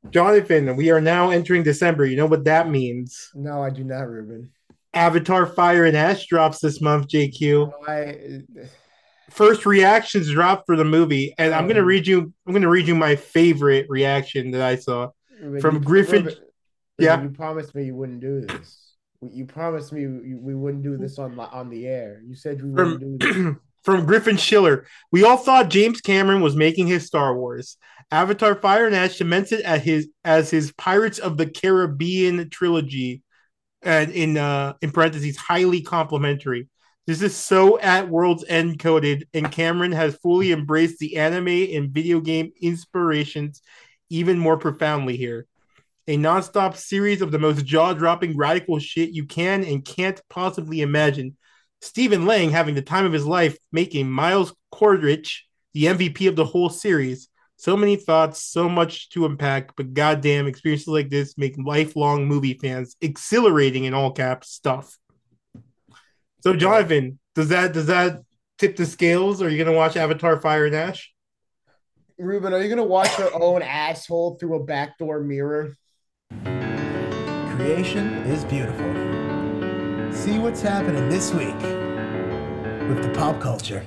Jonathan, we are now entering December. You know what that means? No, I do not, Ruben. Avatar Fire and Ash drops this month, JQ. I First reactions dropped for the movie, and I'm gonna oh read you I'm gonna read you my favorite reaction that I saw Ruben, from Griffin. Ruben, Yeah, you promised me you wouldn't do this. You promised me we wouldn't do this on the air. You said we wouldn't from do this. from Griffin Schiller. We all thought James Cameron was making his Star Wars. Avatar Fire and Ash cements it as his Pirates of the Caribbean trilogy, and in parentheses, highly complimentary. This is so at World's End coded, and Cameron has fully embraced the anime and video game inspirations even more profoundly here. A nonstop series of the most jaw dropping radical shit you can and can't possibly imagine. Stephen Lang having the time of his life, making Miles Cordrich the MVP of the whole series. So many thoughts, so much to unpack, but goddamn, experiences like this make lifelong movie fans exhilarating in all caps stuff. So, Yeah. Jonathan, does that tip the scales? Are you gonna watch Avatar: Fire and Ash? Ruben, are you gonna watch your own asshole through a backdoor mirror? Creation is beautiful. See what's happening this week with the pop culture.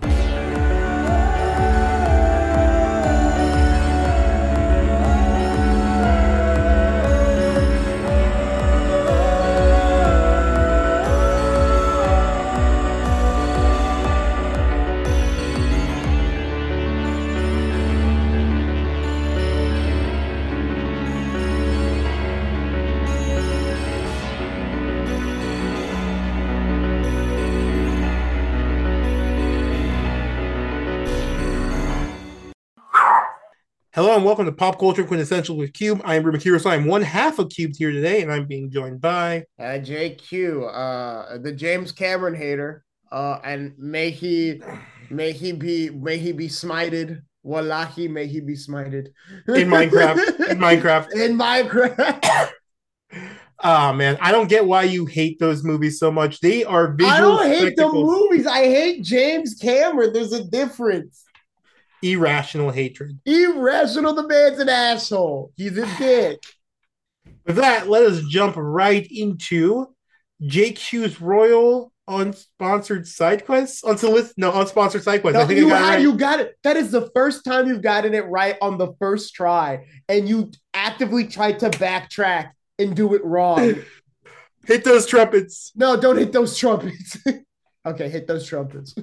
Hello and welcome to Pop Culture Quintessential with Cube. I am Ruben Kiro, so I'm one half of Cubed here today, and I'm being joined by. JQ, the James Cameron hater, and may he be smited. Wallahi, may he be smited. In Minecraft. In Minecraft. In Minecraft. Ah, man, I don't get why you hate those movies so much. They are I visual don't hate the spectacles. movies. I hate James Cameron. There's a difference. Irrational hatred. Irrational, the man's an asshole. He's a dick. With that, let us jump right into JQ's Royal unsponsored side quests. Unsponsored side quests. I No, think I got it right. you got it. That is the first time you've gotten it right on the first try, and you actively tried to backtrack and do it wrong. Hit those trumpets. No, don't hit those trumpets. Okay, hit those trumpets.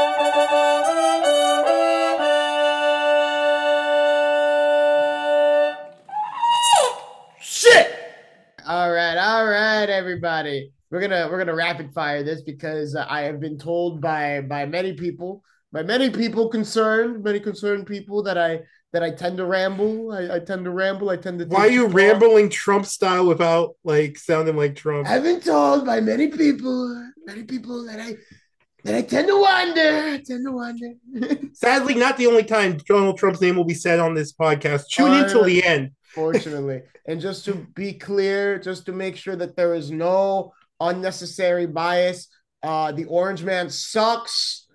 Shit! All right, everybody. We're gonna rapid fire this because I have been told by many people concerned, many concerned people that I tend to ramble. I tend to ramble. I tend to Why are take too you long. rambling Trump style without like sounding like Trump? I've been told by many people that I tend to wander. I tend to wander. Sadly, not the only time Donald Trump's name will be said on this podcast. Tune in till the end. Unfortunately. And just to be clear, just to make sure that there is no unnecessary bias, the Orange Man sucks.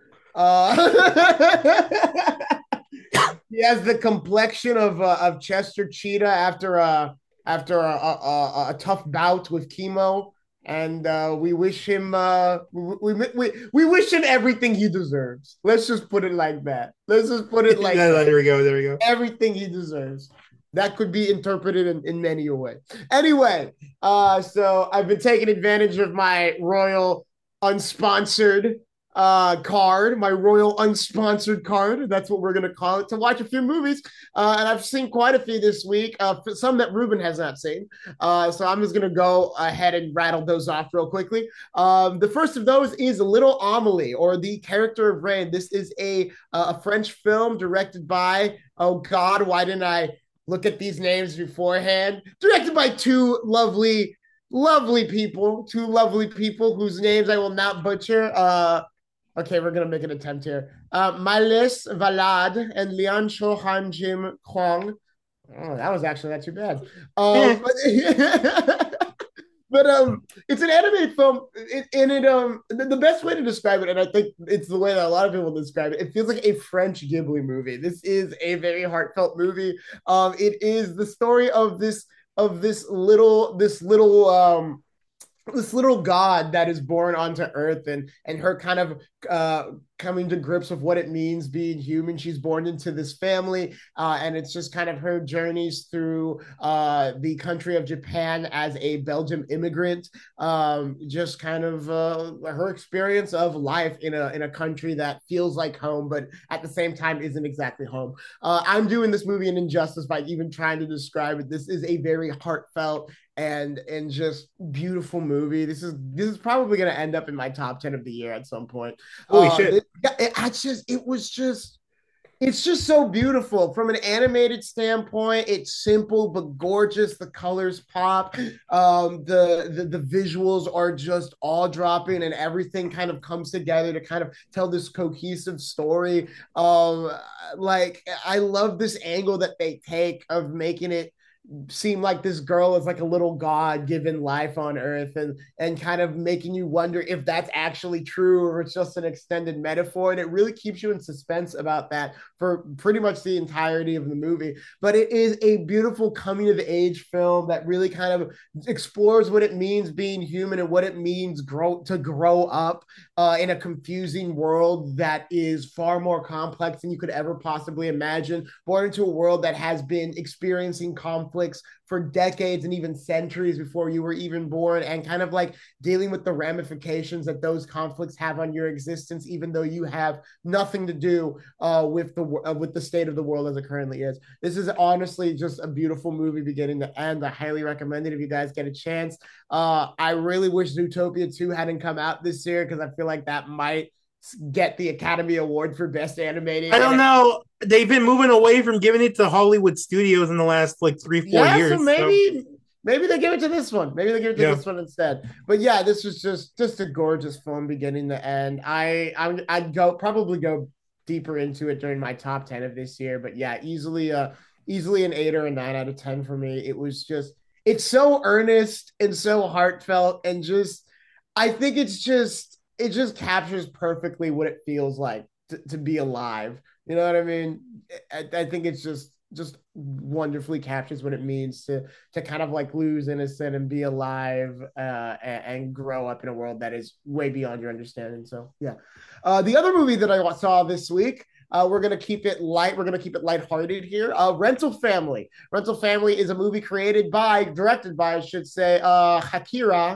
He has the complexion of Chester Cheetah after a tough bout with chemo, and we wish him we wish him everything he deserves. Let's just put it like that. Let's just put it like that. There we go. There we go. Everything he deserves. That could be interpreted in many a way. Anyway, so I've been taking advantage of my royal unsponsored card, my royal unsponsored card. That's what we're gonna call it, to watch a few movies. And I've seen quite a few this week. Some that Ruben has not seen. So I'm just gonna go ahead and rattle those off real quickly. The first of those is Little Amelie, or The Character of Rain. This is a French film directed by, oh God, why didn't I look at these names beforehand? Directed by two lovely people whose names I will not butcher. Okay, we're gonna make an attempt here. Malis Valad and Lian Cho Han Jim Kwong. Oh, that was actually not too bad. Eh. Um, But it's an anime film, and the best way to describe it, and I think it's the way that a lot of people describe it. It feels like a French Ghibli movie. This is a very heartfelt movie. It is the story of this little god that is born onto Earth, and her kind of coming to grips with what it means being human. She's born into this family, and it's just kind of her journeys through the country of Japan as a Belgian immigrant. Just kind of her experience of life in a country that feels like home, but at the same time isn't exactly home. I'm doing this movie an injustice by even trying to describe it. This is a very heartfelt and just beautiful movie. This is probably going to end up in my top 10 of the year at some point. Holy shit. It's just so beautiful from an animated standpoint. It's simple but gorgeous. The colors pop. The visuals are just all dropping, and everything kind of comes together to kind of tell this cohesive story. Like I love this angle that they take of making it seem like this girl is like a little god given life on Earth, and kind of making you wonder if that's actually true or it's just an extended metaphor. And it really keeps you in suspense about that for pretty much the entirety of the movie. But it is a beautiful coming of age film that really kind of explores what it means being human and what it means to grow up in a confusing world that is far more complex than you could ever possibly imagine. Born into a world that has been experiencing conflicts for decades and even centuries before you were even born, and kind of like dealing with the ramifications that those conflicts have on your existence, even though you have nothing to do with the state of the world as it currently is. This is honestly just a beautiful movie beginning to end. I highly recommend it if you guys get a chance. I really wish Zootopia 2 hadn't come out this year, because I feel like that might get the Academy Award for Best Animated. I don't know. They've been moving away from giving it to Hollywood studios in the last like 3-4 years. So maybe they give it to this one. Maybe they give it to this one instead. But yeah, this was just a gorgeous film beginning to end. I'd probably go deeper into it during my top 10 of this year. But yeah, easily an 8 or a 9 out of 10 for me. It's so earnest and so heartfelt, and just I think it just captures perfectly what it feels like to be alive. You know what I mean? I think it's just wonderfully captures what it means to kind of like lose innocence and be alive, and grow up in a world that is way beyond your understanding. So yeah. The other movie that I saw this week, we're gonna keep it light. We're gonna keep it lighthearted here. Rental Family. Rental Family is a movie directed by, I should say, Hakire.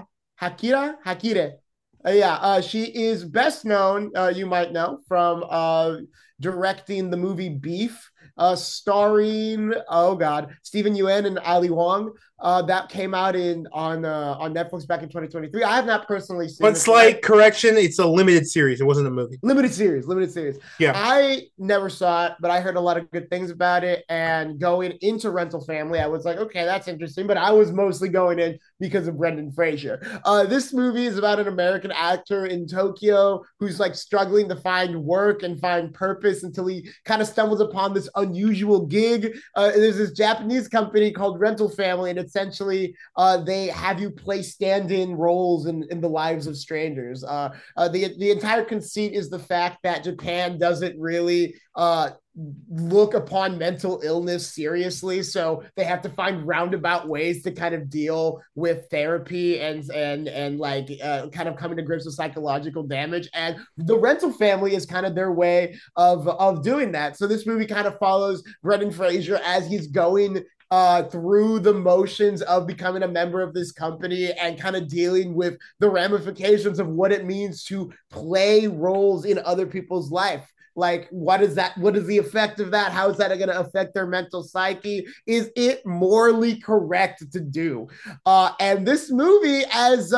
She is best known, you might know, from directing the movie Beef, starring Steven Yeun and Ali Wong. That came out on Netflix back in 2023. I have not personally seen it. But slight correction, it's a limited series. It wasn't a movie. Limited series. Yeah. I never saw it, but I heard a lot of good things about it. And going into Rental Family, I was like, okay, that's interesting. But I was mostly going in because of Brendan Fraser. This movie is about an American actor in Tokyo who's like struggling to find work and find purpose until he kind of stumbles upon this unusual gig. There's this Japanese company called Rental Family, and essentially they have you play stand-in roles in the lives of strangers. The entire conceit is the fact that Japan doesn't really look upon mental illness seriously, so they have to find roundabout ways to kind of deal with therapy and kind of coming to grips with psychological damage, and the Rental Family is kind of their way of doing that. So this movie kind of follows Brendan Fraser as he's going through the motions of becoming a member of this company and kind of dealing with the ramifications of what it means to play roles in other people's life. Like, what is the effect of that? How is that going to affect their mental psyche? Is it morally correct to do? And this movie, as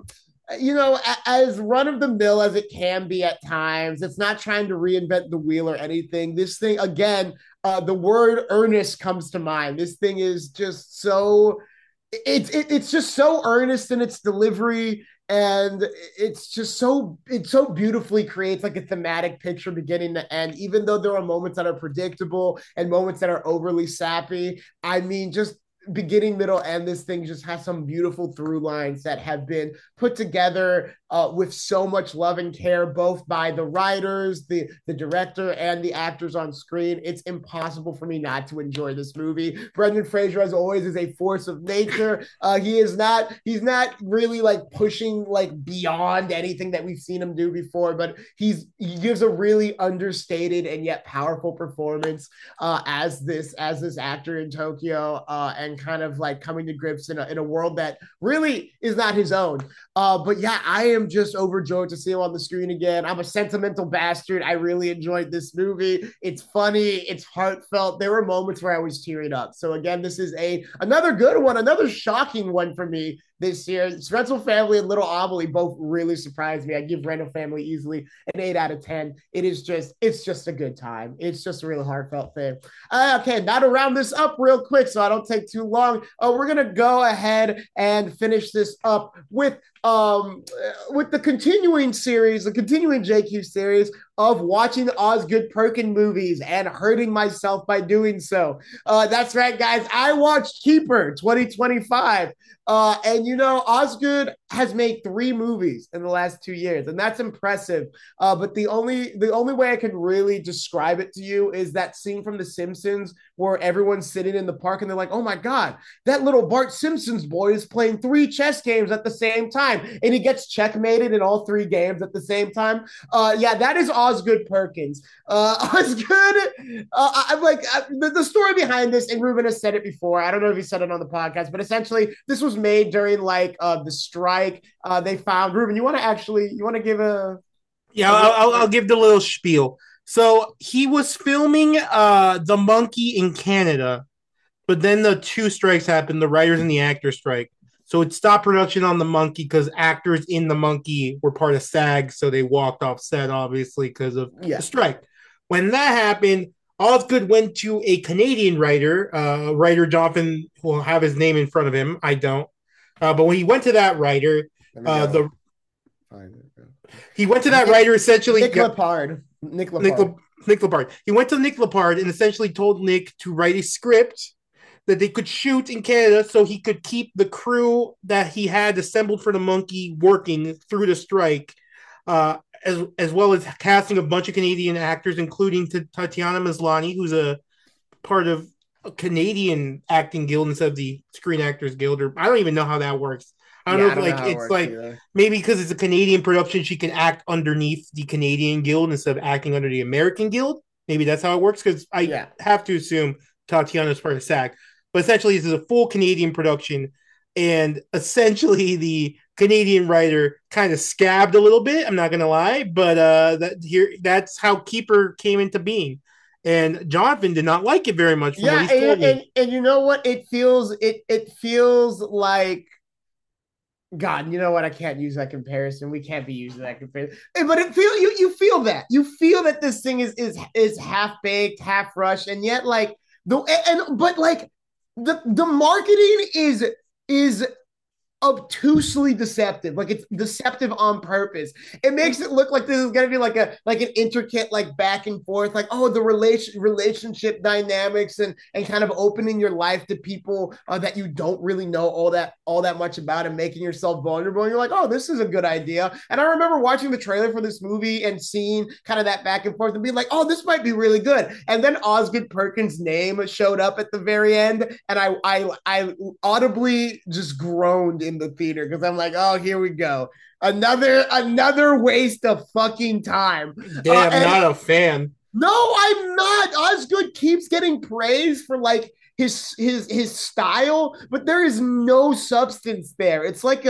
as run of the mill as it can be at times, it's not trying to reinvent the wheel or anything. This thing, again, the word earnest comes to mind. This thing is just so, it's just so earnest in its delivery, and it so beautifully creates like a thematic picture beginning to end, even though there are moments that are predictable and moments that are overly sappy. I mean, just beginning, middle, and this thing just has some beautiful through lines that have been put together with so much love and care, both by the writers, the director, and the actors on screen. It's impossible for me not to enjoy this movie. Brendan Fraser, as always, is a force of nature. He's not really like pushing like beyond anything that we've seen him do before, but he gives a really understated and yet powerful performance as this actor in Tokyo, and kind of like coming to grips in a world that really is not his own. But yeah, I am just overjoyed to see him on the screen again. I'm a sentimental bastard. I really enjoyed this movie. It's funny. It's heartfelt. There were moments where I was tearing up. So again, this is another good one, another shocking one for me this year. Rental Family and Little Amelie both really surprised me. I give Rental Family easily an 8 out of 10. It's just a good time. It's just a really heartfelt thing. Okay, now to round this up real quick so I don't take too long, we're going to go ahead and finish this up with the continuing series, the continuing JQ series of watching Osgood Perkin movies and hurting myself by doing so. That's right, guys. I watched Keeper 2025. And Osgood has made 3 movies in the last 2 years, and that's impressive. But the only way I can really describe it to you is that scene from The Simpsons where everyone's sitting in the park and they're like, "Oh my God, that little Bart Simpson's boy is playing 3 chess games at the same time," and he gets checkmated in all 3 games at the same time. Yeah, that is Osgood Perkins. Osgood, the story behind this, and Ruben has said it before. I don't know if he said it on the podcast, but essentially this was made during the strike. They found Ruben. You want to give a? Yeah, I'll give the little spiel. So he was filming The Monkey in Canada, but then the 2 strikes happened, the writers and the actors strike. So it stopped production on The Monkey because actors in The Monkey were part of SAG, so they walked off set, obviously, because of the strike. When that happened, Osgood went to a Canadian writer, Jonathan will have his name in front of him. I don't. But when he went to that writer, he went to that writer essentially. Nick Lepard. Nick Lepard. He went to Nick Lepard and essentially told Nick to write a script that they could shoot in Canada so he could keep the crew that he had assembled for The Monkey working through the strike, as well as casting a bunch of Canadian actors, including Tatiana Maslany, who's a part of a Canadian acting guild instead of the Screen Actors Guild. Or I don't even know how that works. I don't know if it's like either. Maybe because it's a Canadian production, she can act underneath the Canadian Guild instead of acting under the American Guild. Maybe that's how it works, because I have to assume Tatiana's part of SAG. But essentially, this is a full Canadian production, and essentially the Canadian writer kind of scabbed a little bit. I'm not going to lie, but that's how Keeper came into being. And Jonathan did not like it very much. And you know what? It feels like, God, you know what? I can't use that comparison. We can't be using that comparison. But you feel that. You feel that this thing is half baked, half rushed, and yet the marketing is obtusely deceptive. Like, it's deceptive on purpose. It makes it look like this is going to be like an intricate back and forth, the relationship dynamics and kind of opening your life to people that you don't really know all that much about, and making yourself vulnerable. And you're like, oh, this is a good idea. And I remember watching the trailer for this movie and seeing kind of that back and forth and being like, oh, this might be really good. And then Osgood Perkins' name showed up at the very end, and I audibly just groaned in the theater, because I'm like, oh, here we go, another waste of fucking time. Damn, I'm not a fan. No, I'm not. Osgood keeps getting praise for his style, but there is no substance there. It's like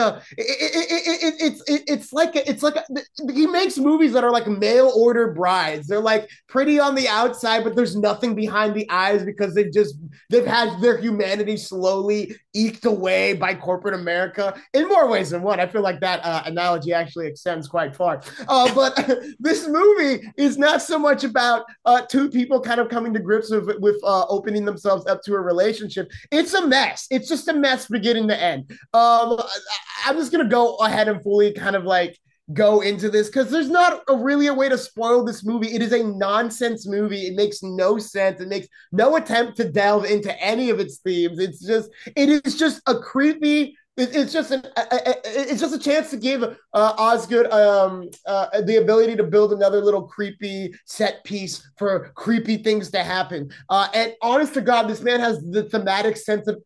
he makes movies that are like mail order brides. They're pretty on the outside, but there's nothing behind the eyes, because they've had their humanity slowly eked away by corporate America in more ways than one. I feel like that analogy actually extends quite far. But this movie is not so much about 2 people kind of coming to grips with opening themselves up to a relationship. It's a mess. It's just a mess beginning to end. I'm just gonna go ahead and fully kind of go into this because there's not really a way to spoil this movie. It is a nonsense movie. It makes no sense. It makes no attempt to delve into any of its themes. It is just a creepy. It's just it's just a chance to give Osgood the ability to build another little creepy set piece for creepy things to happen. And honest to God, this man has the thematic sense of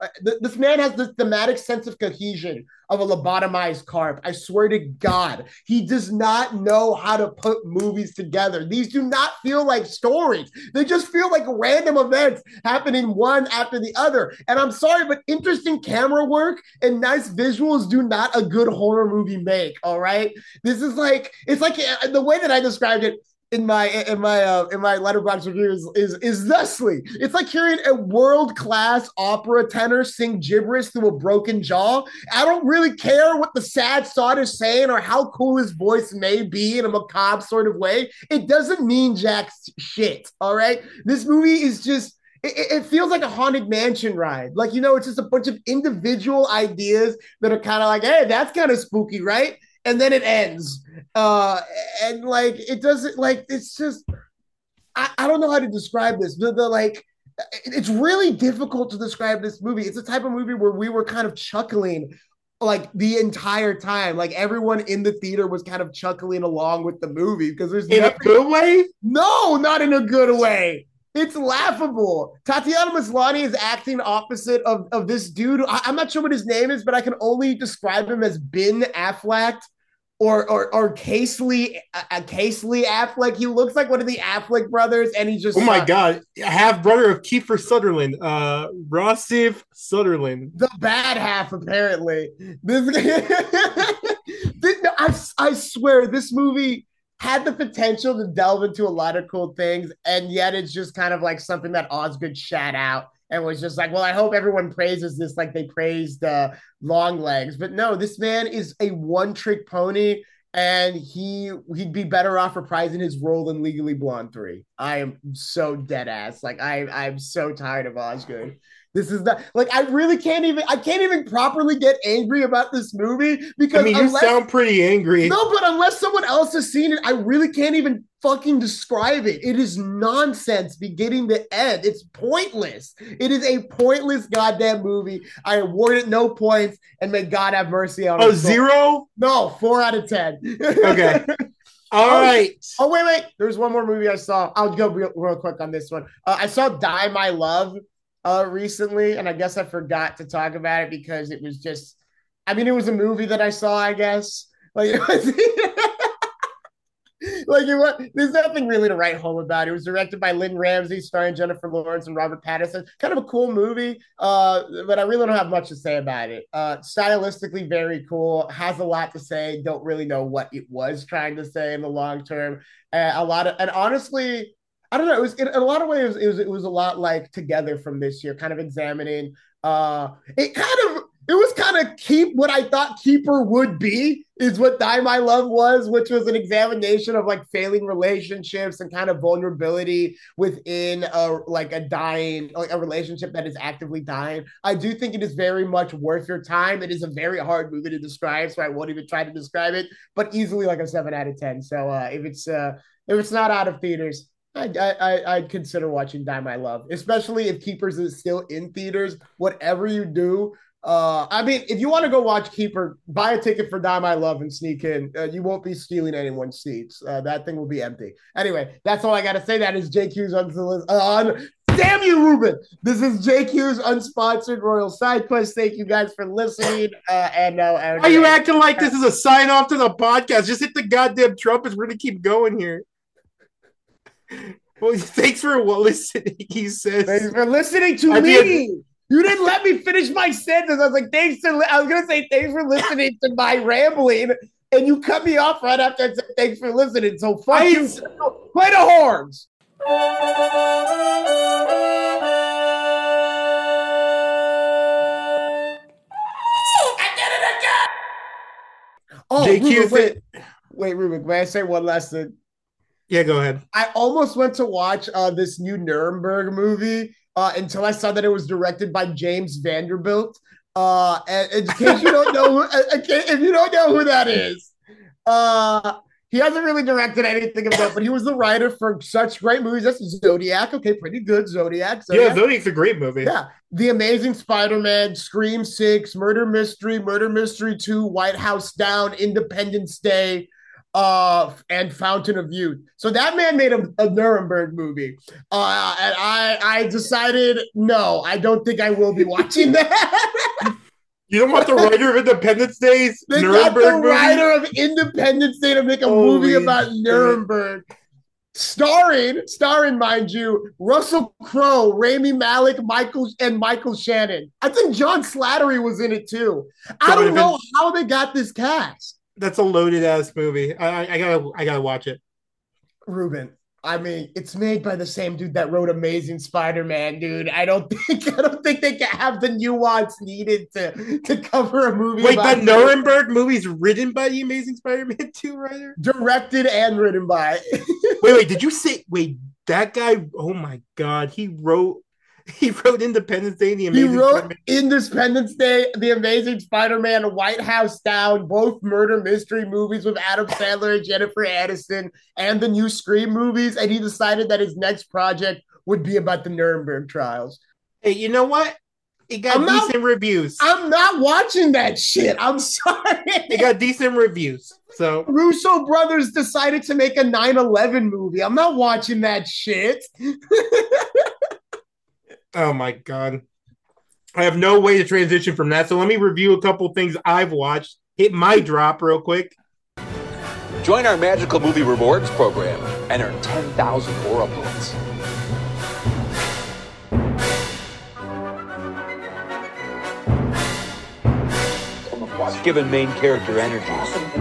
cohesion of a lobotomized carp. I swear to God, he does not know how to put movies together. These do not feel like stories. They just feel like random events happening one after the other. And I'm sorry, but interesting camera work and nice visuals do not a good horror movie make, all right? This is like, it's like the way that I described it in my Letterboxd review is thusly. It's like hearing a world-class opera tenor sing gibberish through a broken jaw. I don't really care what the sad sod is saying or how cool his voice may be in a macabre sort of way. It doesn't mean jack shit, all right? This movie is just it feels like a haunted mansion ride. Like, it's just a bunch of individual ideas that are kind of like, hey, that's kind of spooky, right? And then it ends. And like, it doesn't, like, it's just, I don't know how to describe this. It's really difficult to describe this movie. It's a type of movie where we were kind of chuckling like the entire time. Like everyone in the theater was kind of chuckling along with the movie because there's in a good way? No, not in a good way. It's laughable. Tatiana Maslany is acting opposite of this dude. I'm not sure what his name is, but I can only describe him as Ben Affleck or Casely Affleck. He looks like one of the Affleck brothers, and he just oh my god, half brother of Kiefer Sutherland, Rossif Sutherland, the bad half apparently. I swear this movie had the potential to delve into a lot of cool things, and yet it's just kind of like something that Osgood shat out and was just like, well, I hope everyone praises this like they praised Longlegs. But no, this man is a one-trick pony, and he'd be better off reprising his role in Legally Blonde 3. I am so dead ass. Like I'm so tired of Osgood. This is not like I can't even properly get angry about this movie because you sound pretty angry. No, but unless someone else has seen it, I really can't even fucking describe it. It is nonsense beginning to end. It's pointless. It is a pointless goddamn movie. I award it no points, and may God have mercy on it. 0? No, 4 out of 10. Okay. All right. Oh, wait. There's one more movie I saw. I'll go real quick on this one. I saw Die My Love recently, and I guess I forgot to talk about it because it was just, it was a movie that I saw, I guess. Like, it was, there's nothing really to write home about. It was directed by Lynn Ramsey, starring Jennifer Lawrence and Robert Pattinson. Kind of a cool movie, but I really don't have much to say about it. Stylistically, very cool. Has a lot to say. Don't really know what it was trying to say in the long term. And honestly, I don't know. It was in a lot of ways. It was a lot like Together from this year, kind of examining. It was kind of keep what I thought Keeper would be is what Die My Love was, which was an examination of like failing relationships and kind of vulnerability within a relationship that is actively dying. I do think it is very much worth your time. It is a very hard movie to describe, so I won't even try to describe it, but easily like a 7 out of 10. So if it's not out of theaters, I'd consider watching Die My Love, especially if Keepers is still in theaters. Whatever you do, if you want to go watch Keeper, buy a ticket for Die My Love and sneak in. You won't be stealing anyone's seats. That thing will be empty. Anyway, that's all I got to say. That is JQ's damn you, Ruben. This is JQ's unsponsored Royal Side Quest. Thank you guys for listening. Why are you acting like this is a sign off to the podcast? Just hit the goddamn trumpets. We're going to keep going here. Well, thanks for listening, he says. Thanks for listening to me. You didn't let me finish my sentence. I was like, I was going to say thanks for listening to my rambling, and you cut me off right after I said thanks for listening. So fuck you. Play the horns. I did it again. Oh, JQ, wait, Ruben, may I say one last thing? Yeah, go ahead. I almost went to watch this new Nuremberg movie until I saw that it was directed by James Vanderbilt. And in case you don't know, if you don't know who that is, He hasn't really directed anything of note, but he was the writer for such great movies. That's Zodiac. Okay, pretty good. Zodiac. Yeah, Zodiac's a great movie. Yeah. The Amazing Spider-Man, Scream 6, Murder Mystery 2, White House Down, Independence Day, and Fountain of Youth. So that man made a Nuremberg movie. And I decided, no, I don't think I will be watching that. You don't want the writer of Independence Day's They Nuremberg got the movie? writer of Independence Day to make a movie about Nuremberg. Starring, mind you, Russell Crowe, Rami Malek, Michael Shannon. I think John Slattery was in it too. I don't know how they got this cast. That's a loaded ass movie. I gotta watch it. Ruben, I mean, it's made by the same dude that wrote Amazing Spider-Man, dude. I don't think they can have the nuance needed to cover a movie. Wait, the Nuremberg movie's written by the Amazing Spider-Man 2 writer? Directed and written by. wait, did you say that guy? Oh my god, he wrote Independence Day and the Amazing Spider-Man. Independence Day, The Amazing Spider-Man, White House Down, both murder mystery movies with Adam Sandler and Jennifer Aniston, and the new Scream movies. And he decided that his next project would be about the Nuremberg trials. Hey, you know what? It got decent reviews. I'm not watching that shit. I'm sorry. It got decent reviews. So Russo brothers decided to make a 9/11 movie. I'm not watching that shit. Oh my god. I have no way to transition from that. So let me review a couple things I've watched. Hit my drop real quick. Join our magical movie rewards program and earn 10,000 Aura points. Given main character energies.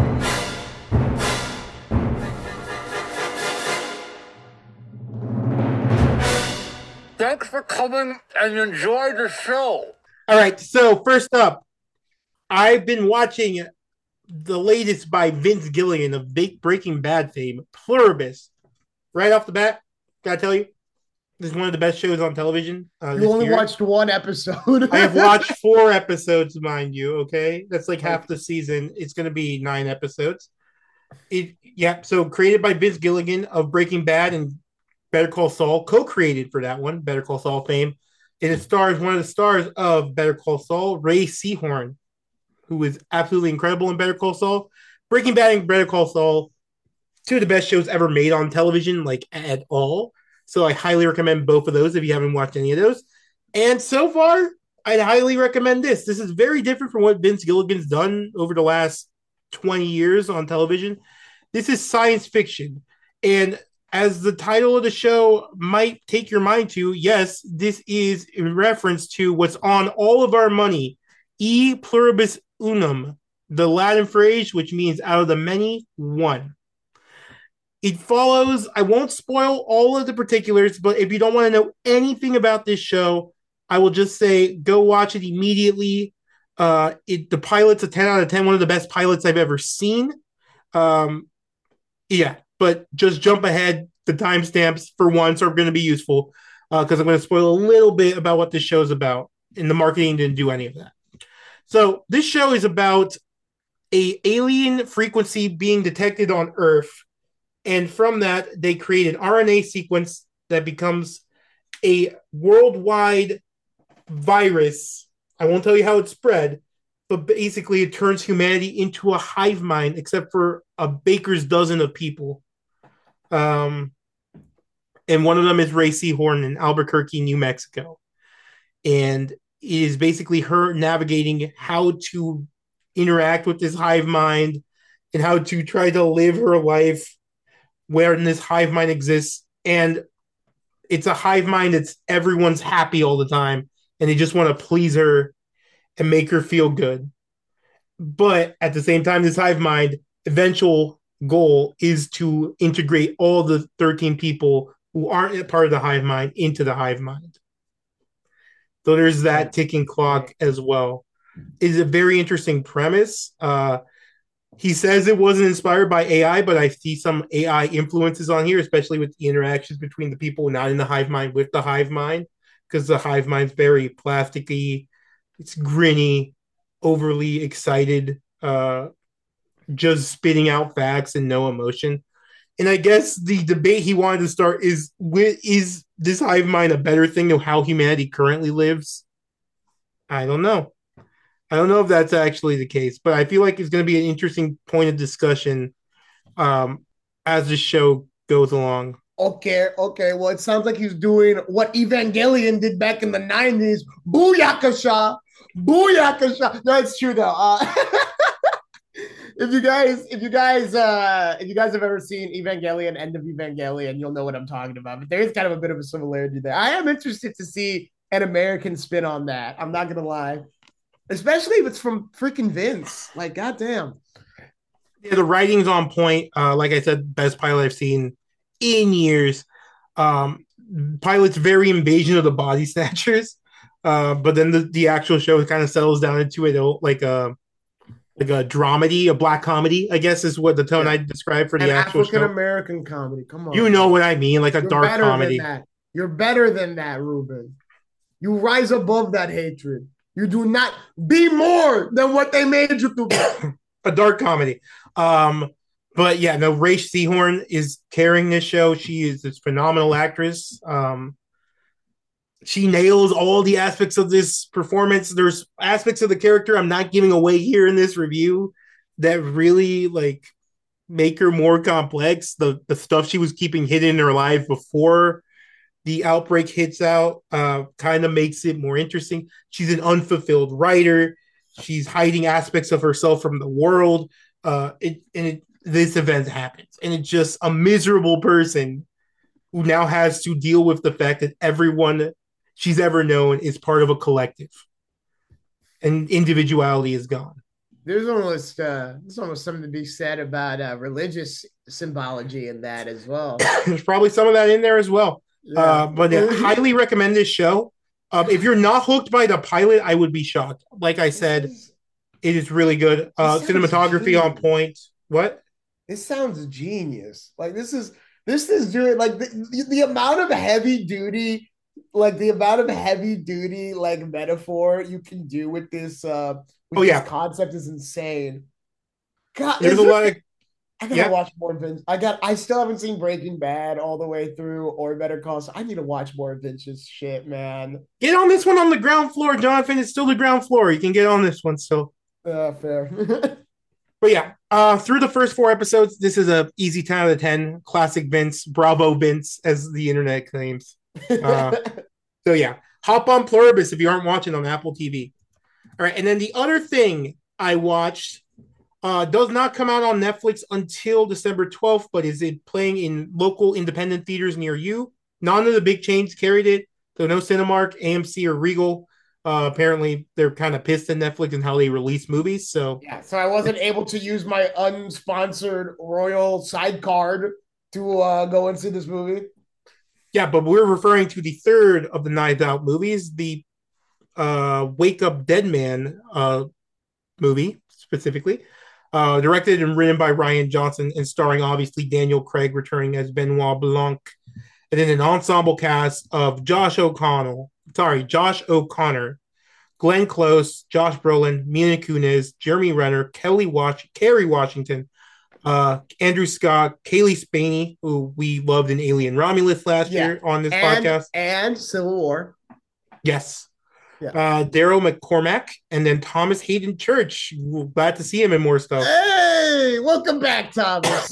Thanks for coming and enjoy the show. All right, so first up, I've been watching the latest by Vince Gilligan of Breaking Bad fame, Pluribus. Right off the bat, gotta tell you, this is one of the best shows on television. You only watched one episode. I have watched 4 episodes, mind you, okay? That's like half the season. It's going to be 9 episodes. So created by Vince Gilligan of Breaking Bad and Better Call Saul, co-created for that one, Better Call Saul fame. And it stars one of the stars of Better Call Saul, Ray Seahorn, who is absolutely incredible in Better Call Saul. Breaking Bad and Better Call Saul, 2 of the best shows ever made on television, like at all. So I highly recommend both of those if you haven't watched any of those. And so far, I'd highly recommend this. This is very different from what Vince Gilligan's done over the last 20 years on television. This is science fiction. And as the title of the show might take your mind to, yes, this is in reference to what's on all of our money, E pluribus unum, the Latin phrase, which means out of the many, one. It follows, I won't spoil all of the particulars, but if you don't want to know anything about this show, I will just say go watch it immediately. The pilot's a 10 out of 10, one of the best pilots I've ever seen. But just jump ahead. The timestamps for once are going to be useful because I'm going to spoil a little bit about what this show is about. And the marketing didn't do any of that. So this show is about an alien frequency being detected on Earth. And from that, they create an RNA sequence that becomes a worldwide virus. I won't tell you how it spread, but basically it turns humanity into a hive mind, except for a baker's dozen of people. And one of them is Ray Seahorn in Albuquerque, New Mexico. And it is basically her navigating how to interact with this hive mind and how to try to live her life where this hive mind exists. And it's a hive mind that's everyone's happy all the time. And they just want to please her and make her feel good. But at the same time, this hive mind eventual goal is to integrate all the 13 people who aren't a part of the hive mind into the hive mind. So there's that ticking clock as well. It's a very interesting premise. He says it wasn't inspired by AI, but I see some AI influences on here, especially with the interactions between the people not in the hive mind with the hive mind, because the hive mind's very plasticky, it's grinny, overly excited. just spitting out facts and no emotion. And I guess the debate he wanted to start is this hive mind a better thing than how humanity currently lives? I don't know. I don't know if that's actually the case, but I feel like it's going to be an interesting point of discussion um, as the show goes along. Okay, okay. Well, it sounds like he's doing what Evangelion did back in the 90s. Booyakasha! Booyakasha! No, it's true though. If you guys have ever seen Evangelion, End of Evangelion, you'll know what I'm talking about. But there is kind of a bit of a similarity there. I am interested to see an American spin on that. I'm not gonna lie. Especially if it's from freaking Vince. Like, goddamn. Yeah, the writing's on point. Like I said, best pilot I've seen in years. Pilot's very invasion of the body snatchers, but then the actual show kind of settles down into it like a dramedy, a black comedy, I guess is what the tone I described for An the actual African show. American comedy. Come on. You know what I mean, like a You're dark better comedy. than that. You're better than that, Ruben. You rise above that hatred. You do not be more than what they made you to be. A dark comedy. But yeah, no, Raish Seahorn is carrying this show. She is this phenomenal actress. She nails all the aspects of this performance. There's aspects of the character I'm not giving away here in this review that really like make her more complex. The stuff she was keeping hidden in her life before the outbreak hits out kind of makes it more interesting. She's an unfulfilled writer. She's hiding aspects of herself from the world. This event happens, and it's just a miserable person who now has to deal with the fact that everyone she's ever known is part of a collective, and individuality is gone. There's almost something to be said about religious symbology in that as well. There's probably some of that in there as well. Yeah. But I highly recommend this show. If you're not hooked by the pilot, I would be shocked. Like I said, it is really good. Cinematography on point. What? This sounds genius. Like this is doing like the amount of heavy duty, like the amount of heavy duty like metaphor you can do with this this concept is insane. God, there's a lot of I gotta watch more Vince. I still haven't seen Breaking Bad all the way through or Better Call Saul. I need to watch more Vince's shit, man. Get on this one on the ground floor, Jonathan. It's still the ground floor. You can get on this one still. Fair. But yeah, through the first 4 episodes, this is a easy 10 out of 10. Classic Vince, bravo Vince, as the internet claims. So yeah, hop on Pluribus if you aren't watching on Apple TV. All right, and then the other thing I watched does not come out on Netflix until December 12th, but is it playing in local independent theaters near you? None of the big chains carried it, so no Cinemark, AMC, or Regal. Apparently, they're kind of pissed at Netflix and how they release movies. So yeah, so I wasn't able to use my unsponsored Royal side card to go and see this movie. Yeah, but we're referring to the third of the Knives Out movies, the Wake Up Dead Man movie specifically. Directed and written by Rian Johnson and starring obviously Daniel Craig returning as Benoit Blanc, and then an ensemble cast of Josh O'Connor, Glenn Close, Josh Brolin, Mila Kunis, Jeremy Renner, Kerry Washington, Andrew Scott, Kaylee Spaney, who we loved in Alien Romulus last year on this podcast, and Civil War. Yes. Daryl McCormack, and then Thomas Hayden Church. We're glad to see him in more stuff. Hey, welcome back, Thomas.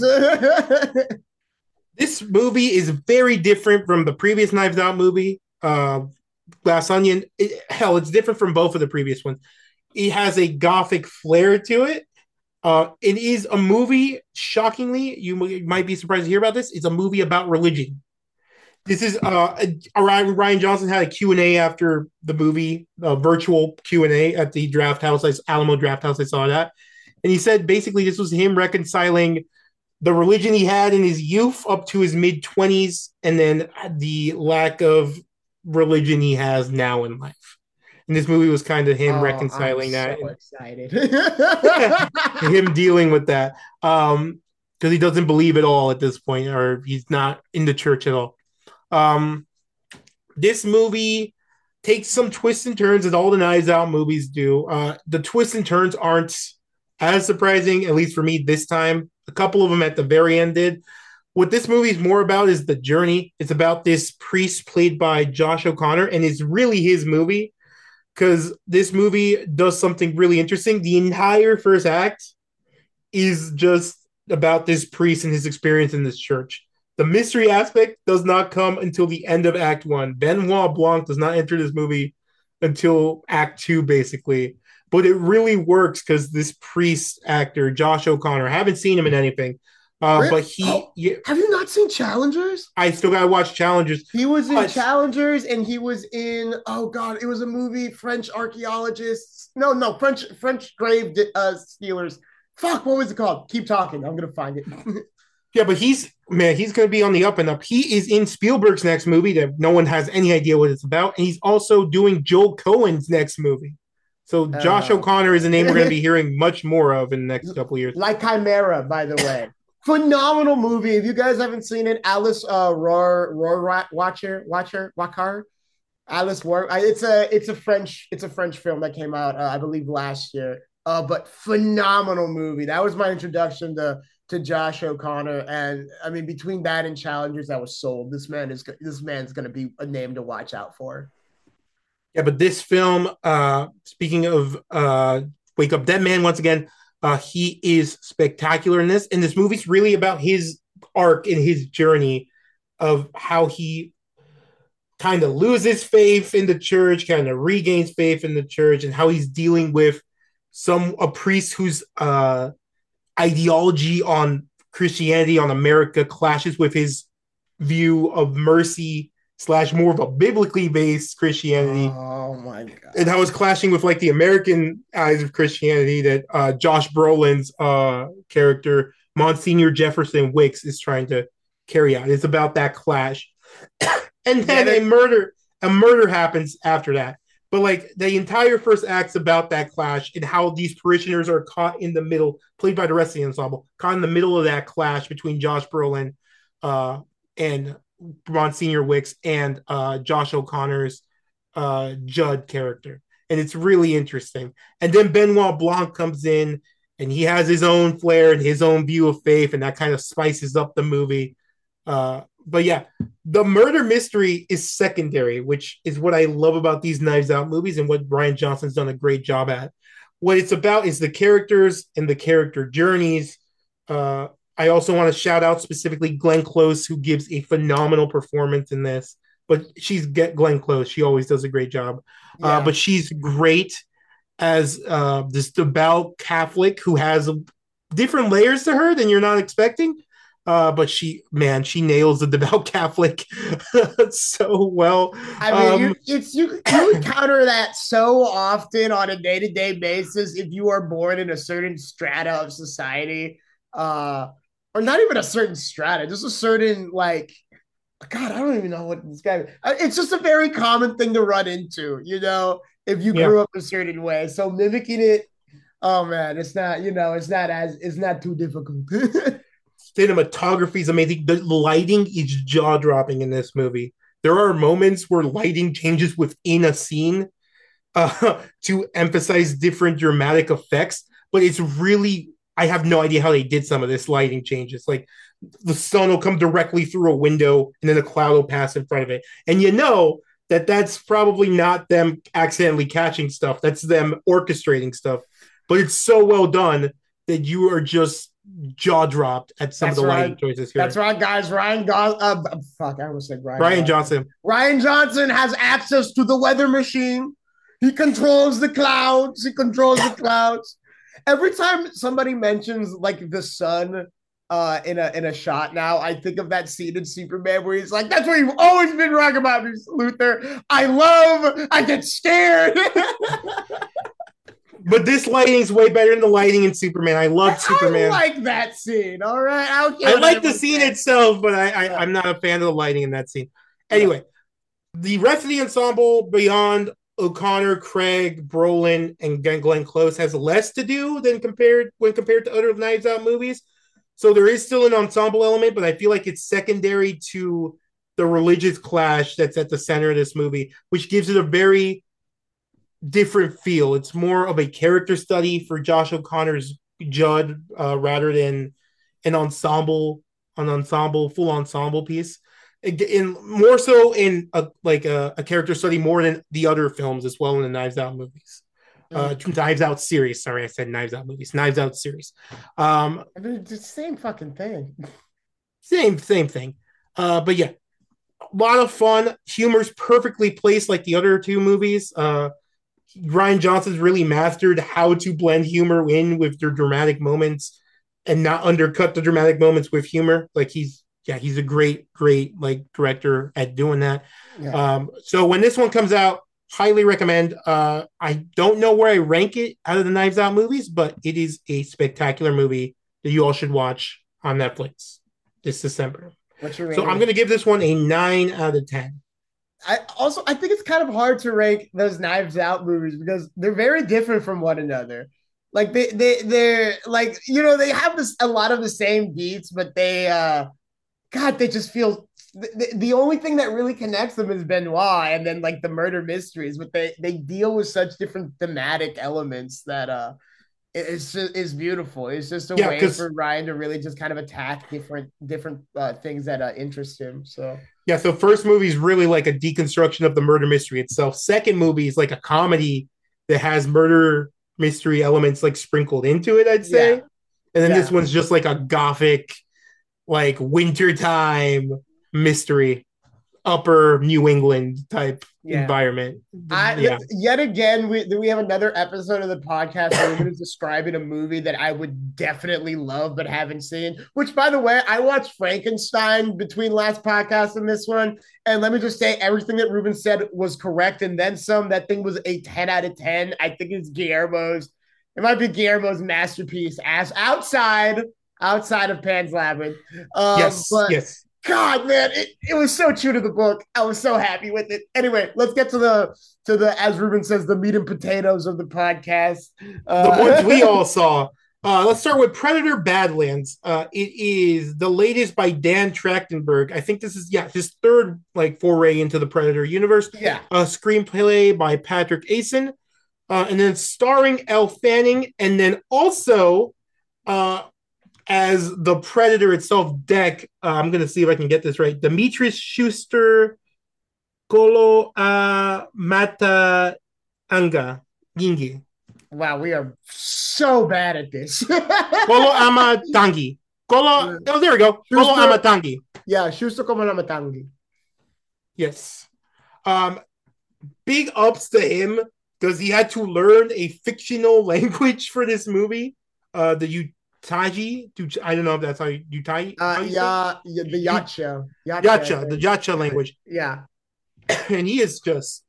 This movie is very different from the previous Knives Out movie, Glass Onion. It's different from both of the previous ones. It has a gothic flair to it. It is a movie, shockingly, you might be surprised to hear about this, it's a movie about religion. This is Rian Johnson had a Q&A after the movie, a virtual Q&A at the Draft House, Alamo Draft House. I saw that. And he said basically this was him reconciling the religion he had in his youth up to his mid-20s and then the lack of religion he has now in life. And this movie was kind of him reconciling that. I'm so excited. Him dealing with that. Because he doesn't believe at all at this point, or he's not in the church at all. This movie takes some twists and turns as all the Knives Out movies do. The twists and turns aren't as surprising, at least for me this time. A couple of them at the very end did. What this movie is more about is the journey. It's about this priest played by Josh O'Connor, and it's really his movie because this movie does something really interesting. The entire first act is just about this priest and his experience in this church. The mystery aspect does not come until the end of Act One. Benoit Blanc does not enter this movie until Act Two, basically. But it really works because this priest actor, Josh O'Connor, I haven't seen him in anything. But have you not seen Challengers? I still gotta watch Challengers. He was in Challengers, and he was in it was a movie, French archaeologists. No, French grave stealers. Fuck, what was it called? Keep talking. I'm gonna find it. Yeah, but he's gonna be on the up and up. He is in Spielberg's next movie that no one has any idea what it's about, and he's also doing Joel Cohen's next movie. So Josh O'Connor is a name we're gonna be hearing much more of in the next couple of years. Like Chimera, by the way. Phenomenal movie. If you guys haven't seen it, Alice Wakar. Alice War. It's a French film that came out I believe last year. But phenomenal movie. That was my introduction to Josh O'Connor, and I mean between that and Challengers, I was sold. This man's going to be a name to watch out for. Yeah, but this film, speaking of Wake Up Dead Man, once again, he is spectacular in this. And this movie's really about his arc and his journey of how he kind of loses faith in the church, kind of regains faith in the church, and how he's dealing with a priest whose ideology on Christianity, on America, clashes with his view of mercy / more of a biblically based Christianity. Oh my god! And how it's clashing with like the American eyes of Christianity that Josh Brolin's character, Monsignor Jefferson Wicks, is trying to carry out. It's about that clash, and then a murder happens after that. But like the entire first act's about that clash and how these parishioners are caught in the middle, played by the rest of the ensemble, caught in the middle of that clash between Josh Brolin and Monsignor Wicks and Josh O'Connor's Judd character. And it's really interesting. And then Benoit Blanc comes in and he has his own flair and his own view of faith, and that kind of spices up the movie. But yeah, the murder mystery is secondary, which is what I love about these Knives Out movies and what Rian Johnson's done a great job at. What it's about is the characters and the character journeys. I also want to shout out specifically Glenn Close, who gives a phenomenal performance in this. But she's Glenn Close. She always does a great job. Yeah. But she's great as this devout Catholic who has different layers to her than you're not expecting. But she nails the devout Catholic so well. I mean, you encounter that so often on a day-to-day basis if you are born in a certain strata of society, or not even a certain strata, just a certain God, I don't even know what this guy. It's just a very common thing to run into, if you grew up a certain way. So mimicking it, oh man, it's not too difficult. Cinematography is amazing. The lighting is jaw-dropping in this movie. There are moments where lighting changes within a scene to emphasize different dramatic effects, but it's really, I have no idea how they did some of this lighting changes. Like the sun will come directly through a window and then a cloud will pass in front of it. And that's probably not them accidentally catching stuff. That's them orchestrating stuff. But it's so well done that you are just jaw dropped at some of the lighting choices here. That's right, guys. Rian Johnson. Rian Johnson has access to the weather machine. He controls the clouds. Every time somebody mentions like the sun in a shot now, I think of that scene in Superman where he's like, "That's what you've always been wrong about me, Luthor. I get scared." But this lighting's way better than the lighting in Superman. I love Superman. I like that scene. All right. I like the scene itself, but I'm not a fan of the lighting in that scene. Anyway, the rest of the ensemble beyond O'Connor, Craig, Brolin, and Glenn Close has less to do than compared to other Knives Out movies. So there is still an ensemble element, but I feel like it's secondary to the religious clash that's at the center of this movie, which gives it a very different feel. It's more of a character study for Josh O'Connor's, Judd rather than an full ensemble piece. In more so in a character study more than the other films as well in the Knives Out movies. Knives Out series. Sorry, I said Knives Out movies. Knives Out series. I mean, it's the same fucking thing. Same thing. But yeah, a lot of fun. Humor's perfectly placed like the other two movies. Ryan Johnson's really mastered how to blend humor in with their dramatic moments and not undercut the dramatic moments with humor. Like he's a great like director at doing that. Yeah. So when this one comes out, highly recommend. I don't know where I rank it out of the Knives Out movies, but it is a spectacular movie that you all should watch on Netflix this December. What's your So rating? I'm going to give this one a 9 out of 10. I think it's kind of hard to rank those Knives Out movies because they're very different from one another. Like they're like, they have a lot of the same beats, but they just feel the only thing that really connects them is Benoit and then like the murder mysteries, but they deal with such different thematic elements that it's beautiful. It's just a way for Ryan to really just kind of attack different things that interest him. So yeah, so first movie is really like a deconstruction of the murder mystery itself. Second movie is like a comedy that has murder mystery elements like sprinkled into it, I'd say. Yeah. And then this one's just like a gothic, like wintertime mystery, upper New England type environment. Yet again, we have another episode of the podcast where we're going to describing a movie that I would definitely love but haven't seen, which, by the way, I watched Frankenstein between last podcast and this one. And let me just say, everything that Ruben said was correct. And then some. That thing was a 10 out of 10. I think it's Guillermo's. It might be Guillermo's masterpiece outside of Pan's Labyrinth. Yes. God, man, it was so true to the book. I was so happy with it. Anyway, let's get to the as Ruben says, the meat and potatoes of the podcast. The ones we all saw. Let's start with Predator Badlands. It is the latest by Dan Trachtenberg. I think this is his third like foray into the Predator universe. Yeah. Screenplay by Patrick Asen. And then starring Elle Fanning, and then also as the Predator itself, Deck. I'm going to see if I can get this right. Demetrius Schuster, Kolo Mata Anga Gingi. Wow, we are so bad at this. Kolo Amatangi. Oh, there we go. Kolo Amatangi. Yeah, Schuster Kolo Amatangi. Yes. Big ups to him because he had to learn a fictional language for this movie. The Utaji, I don't know if that's how you Utai. The Yacha, the Yacha language. Yeah, and he is just,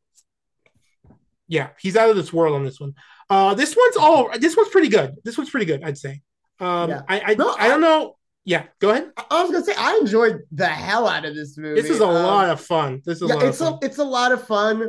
he's out of this world on this one. This one's pretty good. This one's pretty good, I'd say. I don't know. Yeah, go ahead. I was gonna say I enjoyed the hell out of this movie. This is a lot of fun. It's a lot of fun.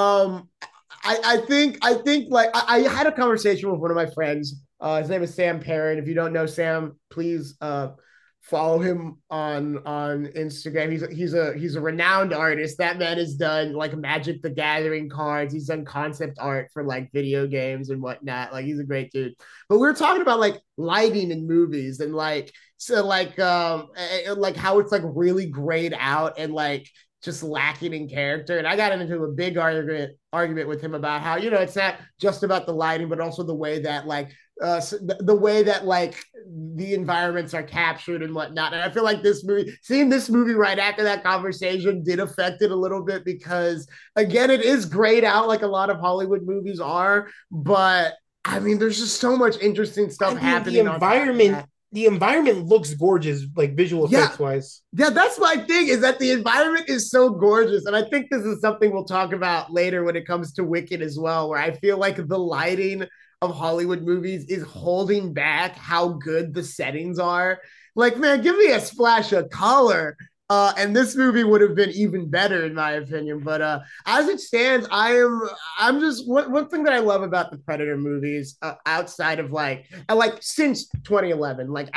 I think like I had a conversation with one of my friends. His name is Sam Perrin. If you don't know Sam, please follow him on Instagram. He's a renowned artist. That man has done like Magic the Gathering cards. He's done concept art for like video games and whatnot. Like he's a great dude. But we were talking about like lighting in movies and like how it's like really grayed out and like just lacking in character. And I got into a big argument with him about how, it's not just about the lighting, but also the way that like the way that like the environments are captured and whatnot. And I feel like seeing this movie right after that conversation did affect it a little bit because again, it is grayed out like a lot of Hollywood movies are, but I mean, there's just so much interesting stuff happening. The environment looks gorgeous, like visual effects wise. Yeah, that's my thing, is that the environment is so gorgeous. And I think this is something we'll talk about later when it comes to Wicked as well, where I feel like the lighting of Hollywood movies is holding back how good the settings are. Like, man, give me a splash of color. And this movie would have been even better, in my opinion. But as it stands, I'm just one thing that I love about the Predator movies, outside of like since 2011, like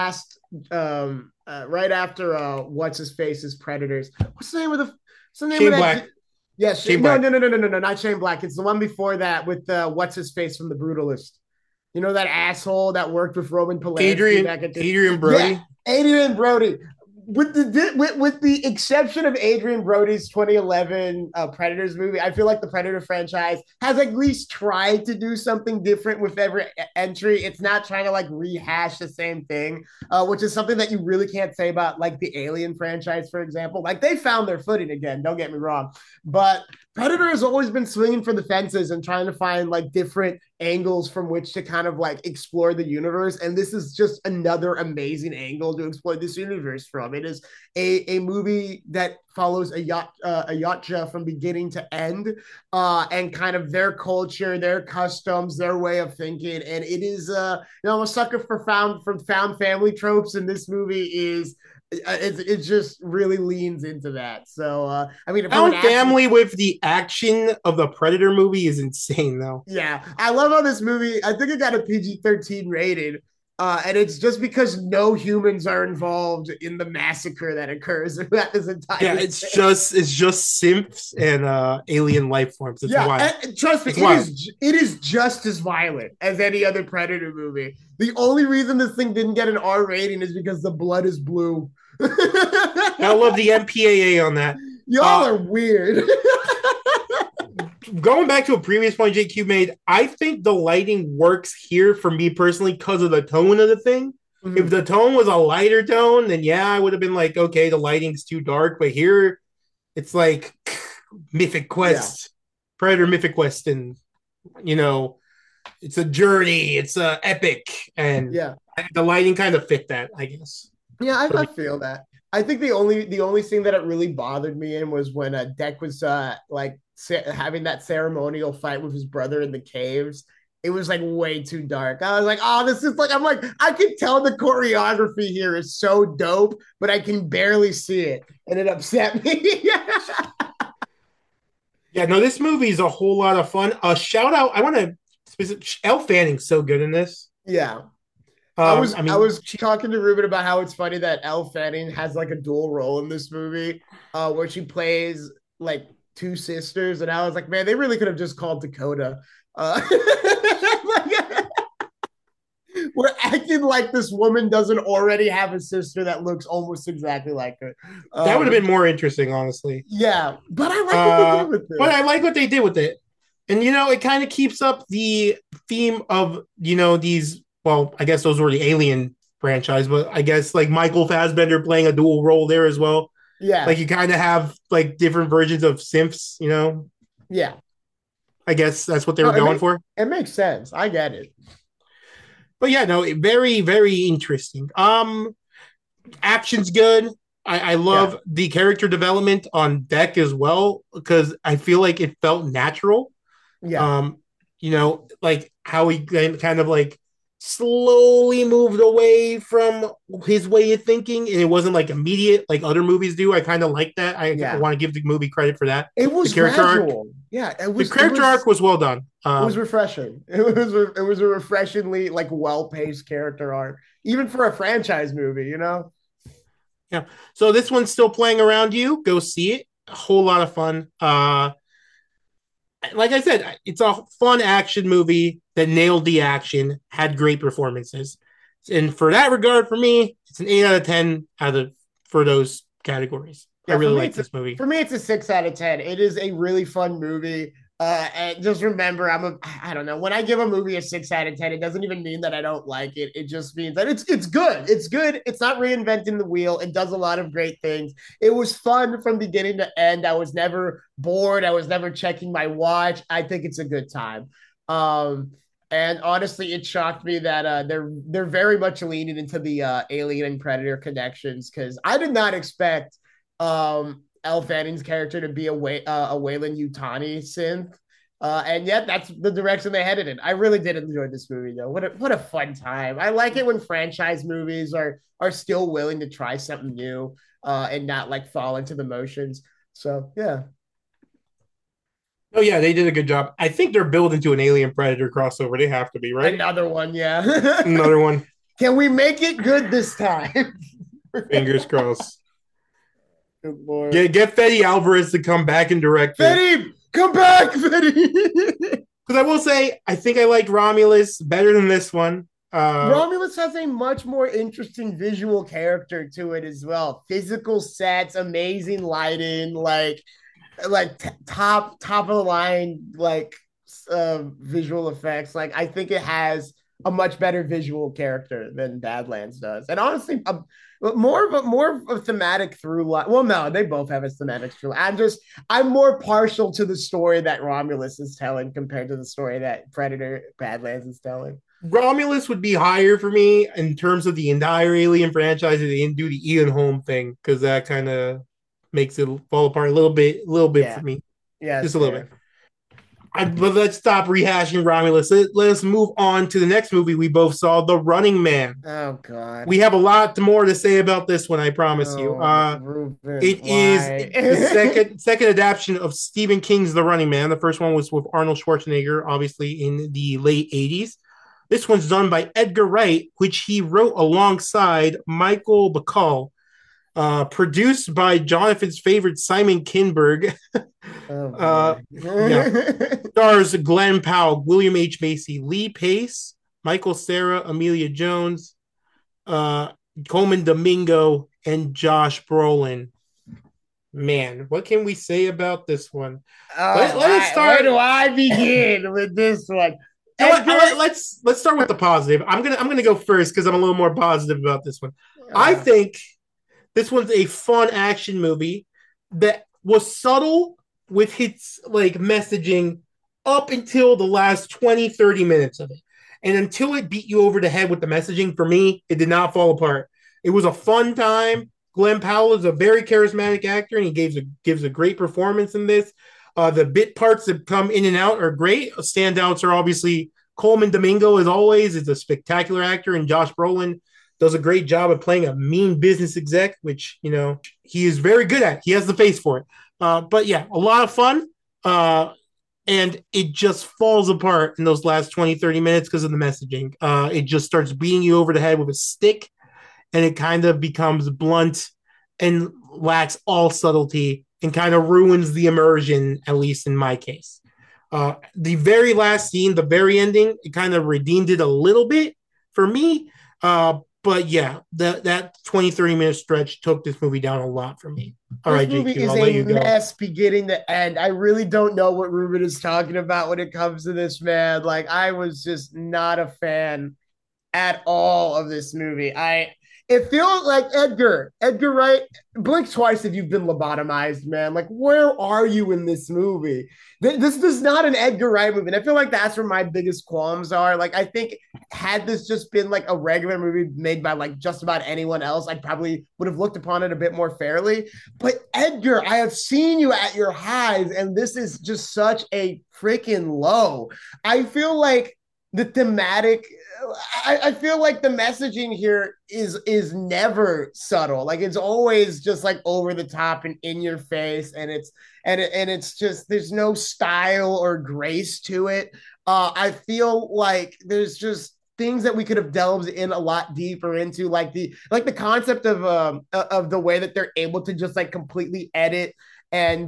right after what's his face's Predators. What's the name of Shane Black? Yes, no, not Shane Black. It's the one before that with what's his face from The Brutalist. You know that asshole that worked with Roman Polanski Adrian back at Adrian Brody. Yeah, Adrian Brody. With the exception of Adrian Brody's 2011 Predators movie, I feel like the Predator franchise has at least tried to do something different with every entry. It's not trying to like rehash the same thing, which is something that you really can't say about like the Alien franchise, for example. Like they found their footing again. Don't get me wrong, but Predator has always been swinging for the fences and trying to find like different angles from which to kind of like explore the universe. And this is just another amazing angle to explore this universe from. It is a movie that follows a yachtja from beginning to end, and kind of their culture, their customs, their way of thinking. And it is, I'm a sucker for found family tropes, and this movie is it just really leans into that. So I mean, Found family with the action of the Predator movie is insane, though. Yeah, I love how this movie. I think it got a PG-13 rating, and it's just because no humans are involved in the massacre that occurs throughout this entire. Yeah, it's just synths and alien life forms. It's wild. And trust me, it is just as violent as any other Predator movie. The only reason this thing didn't get an R rating is because the blood is blue. I love the MPAA on that. Y'all are weird. Going back to a previous point JQ made, I think the lighting works here for me personally because of the tone of the thing. Mm-hmm. If the tone was a lighter tone, then yeah, I would have been like, okay, the lighting's too dark. But here, it's like Mythic Quest, Predator Mythic Quest, and it's a journey, it's a epic, and the lighting kind of fit that, I guess. Yeah, I feel that. I think the only thing that it really bothered me in was when Deck was having that ceremonial fight with his brother in the caves. It was like way too dark. I was like, oh, this is like, I'm like, I can tell the choreography here is so dope, but I can barely see it. And it upset me. Yeah, no, this movie is a whole lot of fun. A shout out, I want to, Elle Fanning's so good in this. Yeah. I was talking to Ruben about how it's funny that Elle Fanning has like a dual role in this movie, where she plays like two sisters, and I was like, man, they really could have just called Dakota. We're acting like this woman doesn't already have a sister that looks almost exactly like her. That would have been more interesting, honestly. Yeah, but I like what they did with it. But I like what they did with it, and it kind of keeps up the theme of these. Well, I guess those were the Alien franchise, but I guess like Michael Fassbender playing a dual role there as well. Yeah. Like you kind of have like different versions of synths, Yeah. I guess that's what they were going for. It makes sense. I get it. But yeah, no, very, very interesting. Action's good. I love the character development on Deck as well, because I feel like it felt natural. Yeah. Like how he kind of like slowly moved away from his way of thinking, and it wasn't like immediate like other movies do. I kind of like that. I want to give the movie credit for that. It was gradual. Yeah, the character arc was well done. It was refreshing. It was a refreshingly like well-paced character arc, even for a franchise movie. Yeah. So this one's still playing around you. Go see it. A whole lot of fun. Like I said, it's a fun action movie that nailed the action, had great performances. And for that regard, for me, it's an 8 out of 10 for those categories. I really like this movie. For me, it's a 6 out of 10. It is a really fun movie. And just remember, I don't know. When I give a movie a 6 out of 10, it doesn't even mean that I don't like it. It just means that it's good. It's good. It's not reinventing the wheel. It does a lot of great things. It was fun from beginning to end. I was never bored. I was never checking my watch. I think it's a good time. And honestly, it shocked me that they're very much leaning into the Alien and Predator connections, because I did not expect Elle Fanning's character to be a Weyland-Yutani synth, and yet that's the direction they headed in. I really did enjoy this movie, though. What a fun time! I like it when franchise movies are still willing to try something new, and not like fall into the motions. So yeah. Oh yeah, they did a good job. I think they're building to an Alien Predator crossover. They have to be, right? Another one, yeah. Another one. Can we make it good this time? Fingers crossed. Good Lord. Get Fede Alvarez to come back and direct. Fede, come back, Fede. Because I will say, I think I liked Romulus better than this one. Romulus has a much more interesting visual character to it as well. Physical sets, amazing lighting, top of the line visual effects. Like I think it has a much better visual character than Badlands does, and honestly, more of a thematic through line. Well, no, they both have a thematic through line. I'm more partial to the story that Romulus is telling compared to the story that Predator Badlands is telling. Romulus would be higher for me in terms of the entire Alien franchise. If they didn't do the Ian Holm thing because that kind of makes it fall apart a little bit Yeah. for me. Yeah, just a little bit. But let's stop rehashing Romulus. Let's move on to the next movie we both saw, The Running Man. Oh God, we have a lot more to say about this one. I promise you. Ruben, it is the second adaptation of Stephen King's The Running Man. The first one was with Arnold Schwarzenegger, obviously in the late 80s. This one's done by Edgar Wright, which he wrote alongside Michael Bacall. Produced by Jonathan's favorite Simon Kinberg. Stars Glenn Powell, William H. Macy, Lee Pace, Michael Cera, Amelia Jones, Coleman Domingo, and Josh Brolin. Man, what can we say about this one? Let us start. Where do I begin with this one? Let's start with the positive. I'm gonna go first because I'm a little more positive about this one. I think this one's a fun action movie that was subtle with its like messaging up until the last 20-30 minutes of it. And until it beat you over the head with the messaging, for me, it did not fall apart. It was a fun time. Glenn Powell is a very charismatic actor, and he gives a great performance in this. The bit parts that come in and out are great. Standouts are obviously Coleman Domingo, as always, is a spectacular actor, and Josh Brolin does a great job of playing a mean business exec, which, you know, he is very good at. He has the face for it. But yeah, a lot of fun. And it just falls apart in those last 20-30 minutes because of the messaging. It just starts beating you over the head with a stick, and it kind of becomes blunt and lacks all subtlety and kind of ruins the immersion, at least in my case. The very last scene, the very ending, it kind of redeemed it a little bit for me. But yeah, that 20-30 minute stretch took this movie down a lot for me. All right, this movie is a mess beginning to end. I really don't know what Ruben is talking about when it comes to this, man. Like, I was just not a fan at all of this movie. It feels like Edgar Wright, blink twice if you've been lobotomized, man. Like, where are you in this movie? This is not an Edgar Wright movie. And I feel like that's where my biggest qualms are. Like, I think had this just been like a regular movie made by like just about anyone else, I probably would have looked upon it a bit more fairly. But Edgar, I have seen you at your highs, and this is just such a freaking low. I feel like the thematic, I feel like the messaging here is never subtle. Like, it's always just like over the top and in your face, and it's just, there's no style or grace to it. I feel like there's just things that we could have delved in a lot deeper into, like the concept of the way that they're able to just like completely edit and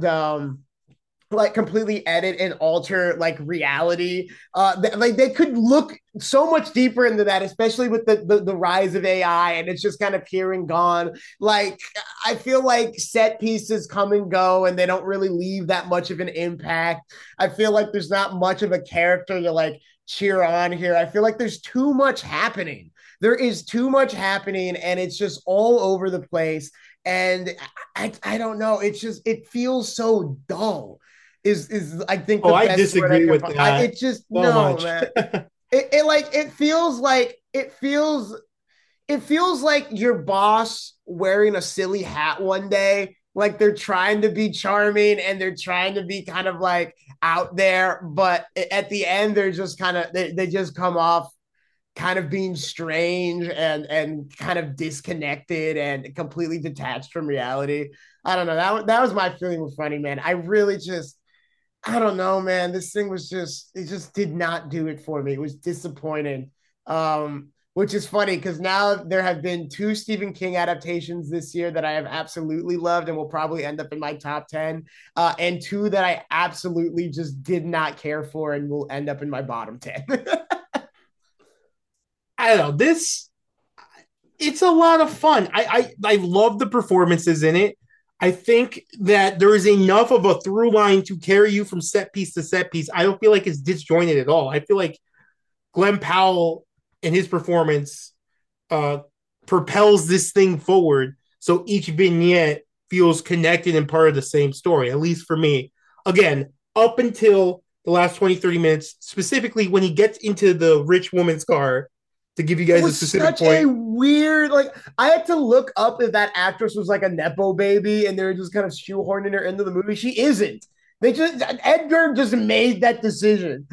alter like reality. Like, they could look so much deeper into that, especially with the rise of AI, and it's just kind of here and gone. Like, I feel like set pieces come and go, and they don't really leave that much of an impact. I feel like there's not much of a character to like cheer on here. I feel like there's too much happening. There is too much happening, and it's just all over the place. And I don't know. It feels so dull. Is I think the best I disagree with that. It just so no much. Man. It feels like your boss wearing a silly hat one day. Like, they're trying to be charming and they're trying to be kind of like out there, but at the end they're just kind of they just come off kind of being strange and kind of disconnected and completely detached from reality. I don't know. That was my feeling with Running Man. I don't know, man. This thing was it just did not do it for me. It was disappointing. which is funny because now there have been 2 Stephen King adaptations this year that I have absolutely loved and will probably end up in my top 10, and 2 that I absolutely just did not care for and will end up in my bottom 10. I don't know. It's a lot of fun. I love the performances in it. I think that there is enough of a through line to carry you from set piece to set piece. I don't feel like it's disjointed at all. I feel like Glenn Powell and his performance uh, propels this thing forward. So each vignette feels connected and part of the same story, at least for me. Again, up until the last 20, 30 minutes, specifically when he gets into the rich woman's car, to give you guys a specific such point. a weird, like, I had to look up if that actress was like a Nepo baby and they were just kind of shoehorning her into the movie. She isn't. Edgar just made that decision.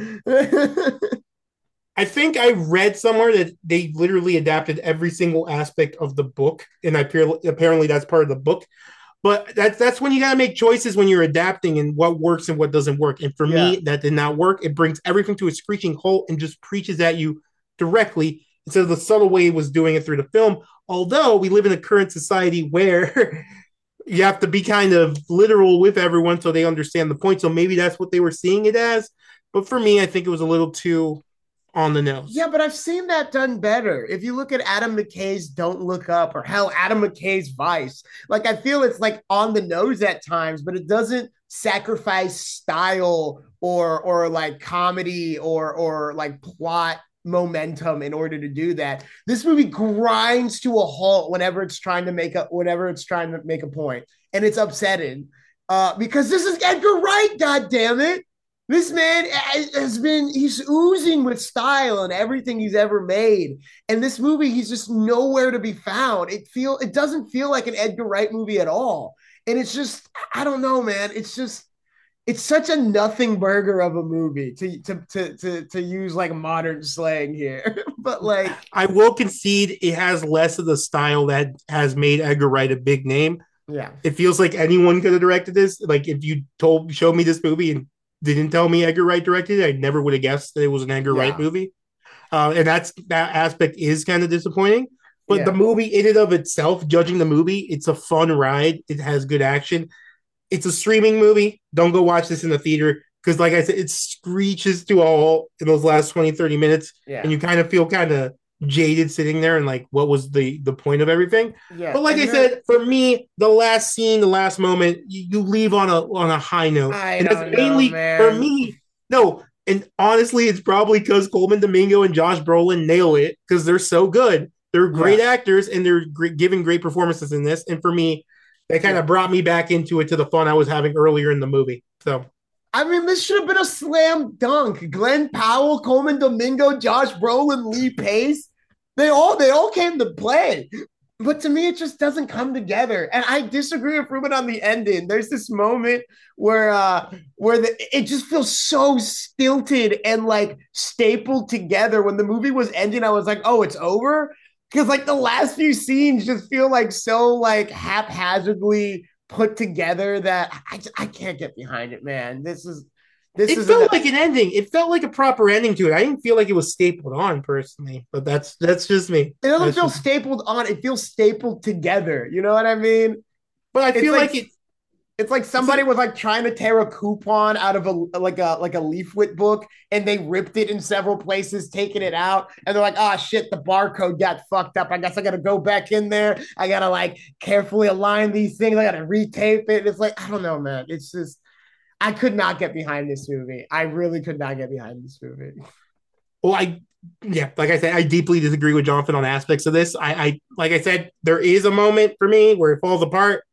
I think I read somewhere that they literally adapted every single aspect of the book, and apparently that's part of the book. But that's when you got to make choices when you're adapting and what works and what doesn't work. And for me, that did not work. It brings everything to a screeching halt and just preaches at you directly instead of the subtle way it was doing it through the film. Although we live in a current society where you have to be kind of literal with everyone so they understand the point. So maybe that's what they were seeing it as. But for me, I think it was a little too on the nose. Yeah, but I've seen that done better. If you look at Adam McKay's Don't Look Up or hell, Adam McKay's Vice, like I feel it's like on the nose at times, but it doesn't sacrifice style or like comedy or like plot momentum in order to do that. This movie grinds to a halt whenever it's trying to make a point, and it's upsetting because this is Edgar Wright. God damn it! This man he's oozing with style in everything he's ever made. And this movie, he's just nowhere to be found. It doesn't feel like an Edgar Wright movie at all. And it's just, I don't know, man. It's such a nothing burger of a movie to use like modern slang here. But like, I will concede it has less of the style that has made Edgar Wright a big name. Yeah. It feels like anyone could have directed this. Like if you showed me this movie and didn't tell me Edgar Wright directed it, I never would have guessed that it was an Edgar Wright movie. And that aspect is kind of disappointing. But the movie in and of itself, judging the movie, it's a fun ride. It has good action. It's a streaming movie. Don't go watch this in the theater because, like I said, it screeches to a halt in those last 20, 30 minutes. Yeah. And you kind of feel kind of jaded sitting there and like, what was the point of everything? Yeah. But like I said, for me, the last scene, the last moment, you leave on a high note. And that's mainly for me. No, and honestly, it's probably because Coleman Domingo and Josh Brolin nail it because they're so good. They're great actors and they're giving great performances in this. And for me, that kind of brought me back into it to the fun I was having earlier in the movie. So, I mean, this should have been a slam dunk. Glenn Powell, Coleman Domingo, Josh Brolin, Lee Pace. They all came to play. But to me, it just doesn't come together. And I disagree with Ruben on the ending. There's this moment where it just feels so stilted and like stapled together. When the movie was ending, I was like, oh, it's over? Because like the last few scenes just feel like so like haphazardly put together that I can't get behind it, man. It felt like an ending. It felt like a proper ending to it. I didn't feel like it was stapled on personally, but that's just me. It doesn't feel stapled on. It feels stapled together. You know what I mean? But I feel like it's like somebody was like trying to tear a coupon out of a leaflet book and they ripped it in several places, taking it out. And they're like, oh shit, the barcode got fucked up. I guess I got to go back in there. I got to like carefully align these things. I got to retape it. It's like, I don't know, man. It's just, I could not get behind this movie. I really could not get behind this movie. Well, like I said, I deeply disagree with Jonathan on aspects of this. I like I said, there is a moment for me where it falls apart.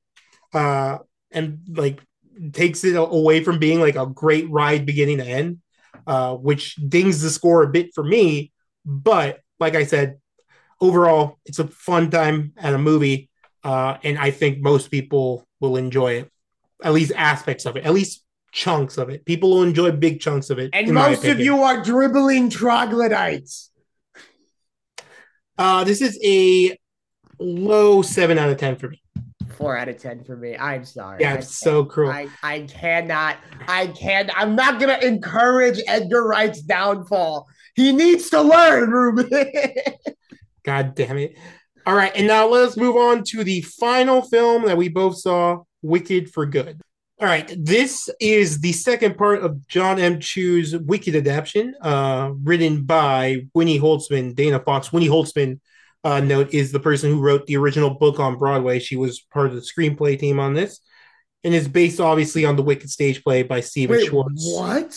And like takes it away from being like a great ride beginning to end, which dings the score a bit for me. But like I said, overall, it's a fun time at a movie, and I think most people will enjoy it, at least aspects of it, at least chunks of it. People will enjoy big chunks of it. And most of you are dribbling troglodytes. This is a low 7 out of 10 for me. 4 out of 10 for me. I'm sorry. Yeah, it's so cruel. I cannot. I'm not going to encourage Edgar Wright's downfall. He needs to learn, Ruben. God damn it. All right, and now let us move on to the final film that we both saw, Wicked for Good. All right, this is the second part of John M. Chu's Wicked adaptation, written by Winnie Holtzman, Dana Fox. Winnie Holtzman, note, is the person who wrote the original book on Broadway. She was part of the screenplay team on this, and is based obviously on the Wicked stage play by Stephen Wait, Schwartz. what?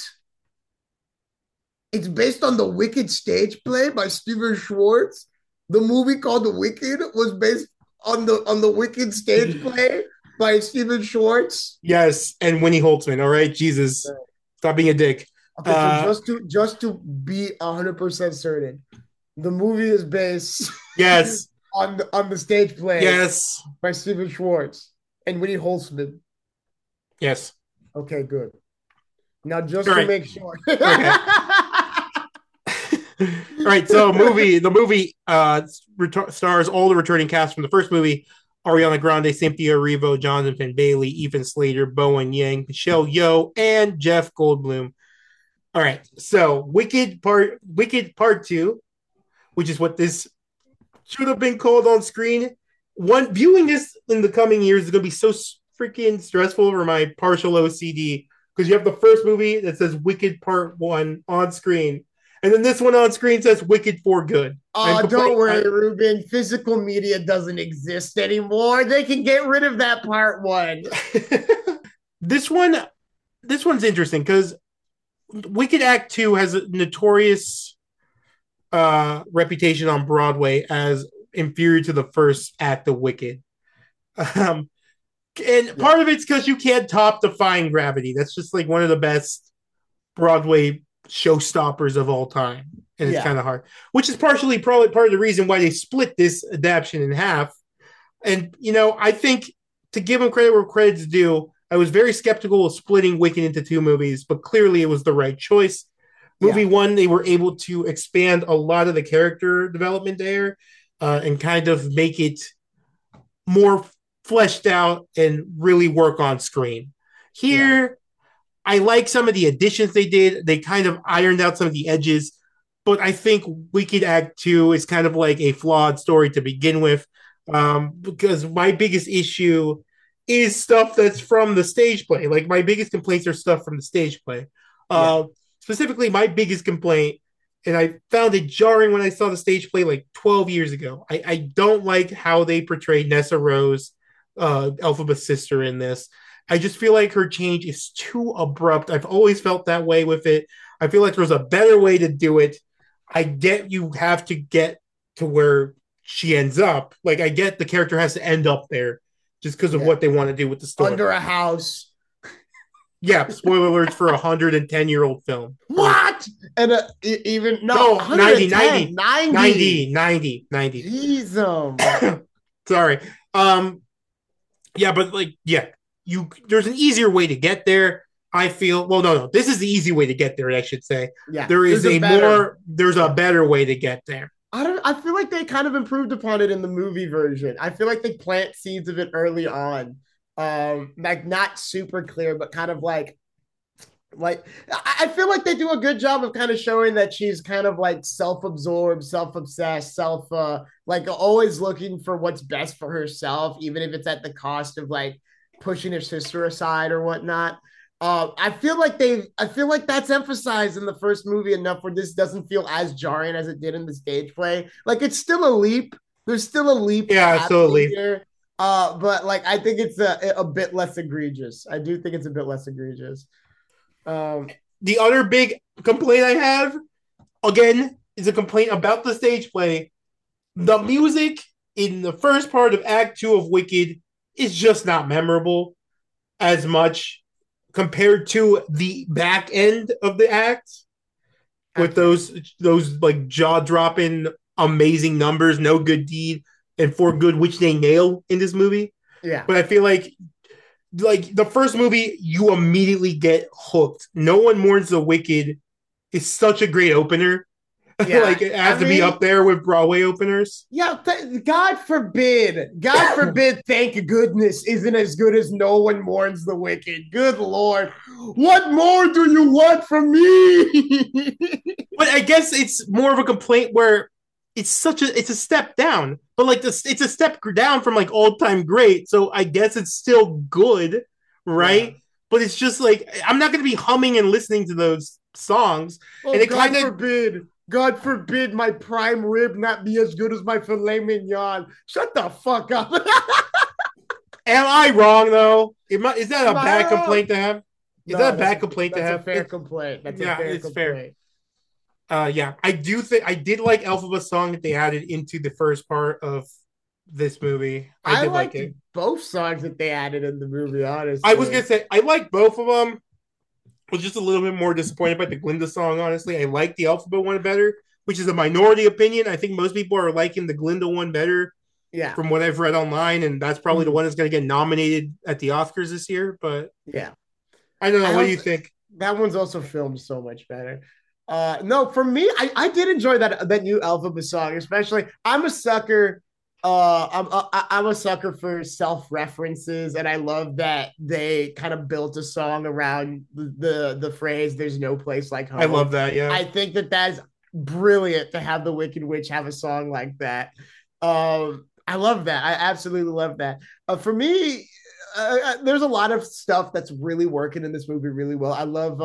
It's based on the Wicked stage play by Stephen Schwartz. The movie called The Wicked was based on the Wicked stage play by Stephen Schwartz. Yes, and Winnie Holtzman. All right, Jesus, stop being a dick. Okay, so just to be 100% certain, the movie is based Yes, on the stage play yes, by Stephen Schwartz and Winnie Holtzman. yes. Okay, good. Now just All to right. make sure. Okay. All right, so the movie stars all the returning cast from the first movie: Ariana Grande, Cynthia Erivo, Jonathan Bailey, Ethan Slater, Bowen Yang, Michelle Yeoh, and Jeff Goldblum. All right, so Wicked Part 2, which is what this should have been called on screen. One viewing this in the coming years is going to be so freaking stressful for my partial OCD, because you have the first movie that says Wicked Part 1 on screen, and then this one on screen says Wicked for Good. Oh, don't worry, Ruben. Physical media doesn't exist anymore. They can get rid of that part 1. This one's interesting because Wicked Act 2 has a notorious reputation on Broadway as inferior to the first act of Wicked. And part of it's because you can't top Defying Gravity. That's just like one of the best Broadway showstoppers of all time. And it's kind of hard, which is probably part of the reason why they split this adaptation in half. And, I think, to give them credit where credit's due, I was very skeptical of splitting Wicked into 2 movies, but clearly it was the right choice. Movie 1, they were able to expand a lot of the character development there and kind of make it more fleshed out and really work on screen. Here, I like some of the additions they did. They kind of ironed out some of the edges, but I think Wicked Act 2 is kind of like a flawed story to begin with, because my biggest issue is stuff that's from the stage play. Like, my biggest complaints are stuff from the stage play. Specifically, my biggest complaint, and I found it jarring when I saw the stage play like 12 years ago. I don't like how they portrayed Nessa Rose, Elphaba's sister, in this. I just feel like her change is too abrupt. I've always felt that way with it. I feel like there's a better way to do it. I get you have to get to where she ends up. Like, I get the character has to end up there just because of what they want to do with the story. Under a house. Yeah, spoiler alerts for a 110-year-old film. What? And even no 90. Jeez, sorry. There's an easier way to get there. I feel no. This is the easy way to get there, I should say. Yeah, there's a better way to get there. I feel like they kind of improved upon it in the movie version. I feel like they plant seeds of it early on. Like, not super clear, but kind of like I feel like they do a good job of kind of showing that she's kind of like self-absorbed, self-obsessed, like always looking for what's best for herself, even if it's at the cost of like pushing her sister aside or whatnot. I feel like that's emphasized in the first movie enough where this doesn't feel as jarring as it did in the stage play. Like, it's still a leap. There's still a leap. Yeah, it's still a leap. Here. But like, I think it's a bit less egregious. I do think it's a bit less egregious. The other big complaint I have, again, is a complaint about the stage play. The music in the first part of Act 2 of Wicked is just not memorable as much compared to the back end of the act with those like jaw-dropping amazing numbers, No Good Deed and For Good, which they nail in this movie. Yeah. But I feel like the first movie, you immediately get hooked. No One Mourns the Wicked is such a great opener. Yeah, like, it has to be up there with Broadway openers. Yeah, God forbid, thank goodness, isn't as good as No One Mourns the Wicked. Good Lord. What more do you want from me? But I guess it's more of a complaint where it's a step down, but like this, it's a step down from like all time great. So I guess it's still good, Yeah. right? But it's just like I'm not gonna be humming and listening to those songs, and Oh, it kind God of. forbid. God forbid my prime rib not be as good as my filet mignon. Shut the fuck up. Am I wrong though? Is that a Am I bad wrong? complaint to have? Is No, that a bad complaint to that's a have? fair complaint. That's a Yeah, fair it's fair. complaint. Yeah, I do think I did like Elphaba's song that they added into the first part of this movie. I I did like liked it. both songs that they added in the movie, I was honestly. gonna say I like both of them. Was just a little bit more disappointed by the Glinda song. Honestly, I like the Elphaba one better, which is a minority opinion. I think most people are liking the Glinda one better Yeah. from what I've read online, and that's probably the Mhm. one that's going to get nominated at the Oscars this year. But Yeah. I don't know. I What do you also think? that one's also filmed so much better. No, for me, I did enjoy that new Alphabet song, especially. I'm a sucker. I'm a sucker for self references, and I love that they kind of built a song around the phrase "There's no place like I home." love that. Yeah, I think that that's brilliant to have the Wicked Witch have a song like that. I love that. I absolutely love that. For me, there's a lot of stuff that's really working in this movie really well. I love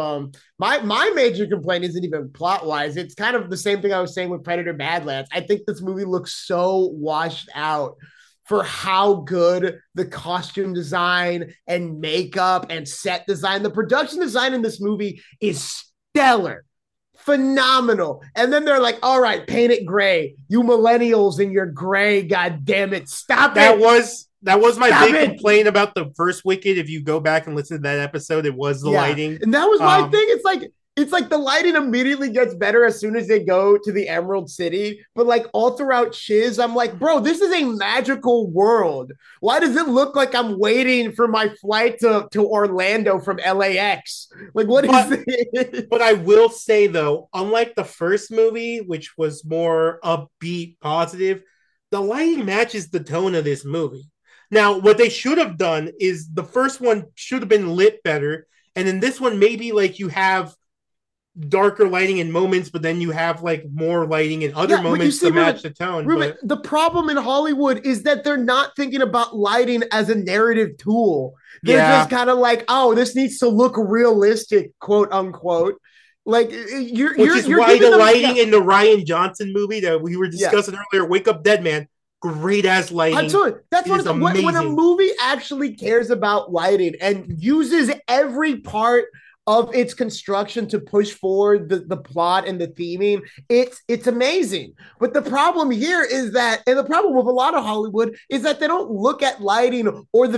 my major complaint isn't even plot wise. It's kind of the same thing I was saying with Predator Badlands. I think this movie looks so washed out for how good the costume design and makeup and set design, the production design in this movie is stellar, phenomenal. And then they're like, all right, paint it gray. You millennials in your gray, god damn it. Stop that it. was my Stop big it. complaint about the first Wicked. If you go back and listen to that episode, it was the lighting. And that was my thing. It's like the lighting immediately gets better as soon as they go to the Emerald City. But like all throughout Chiz, I'm like, bro, this is a magical world. Why does it look like I'm waiting for my flight to Orlando from LAX? Like, what is this? But I will say though, unlike the first movie, which was more upbeat, positive, the lighting matches the tone of this movie. Now, what they should have done is the first one should have been lit better, and in this one, maybe like you have darker lighting in moments, but then you have like more lighting in other moments to match the tone. Ruben, the problem in Hollywood is that they're not thinking about lighting as a narrative tool. They're just kind of like, oh, this needs to look realistic, quote unquote. Like which is why the lighting in the Rian Johnson movie that we were discussing earlier, Wake Up Dead Man, great ass lighting. That's what it's when a movie actually cares about lighting and uses every part of its construction to push forward the plot and the theming, it's amazing. But the problem here is that, and the problem with a lot of Hollywood is that they don't look at lighting or the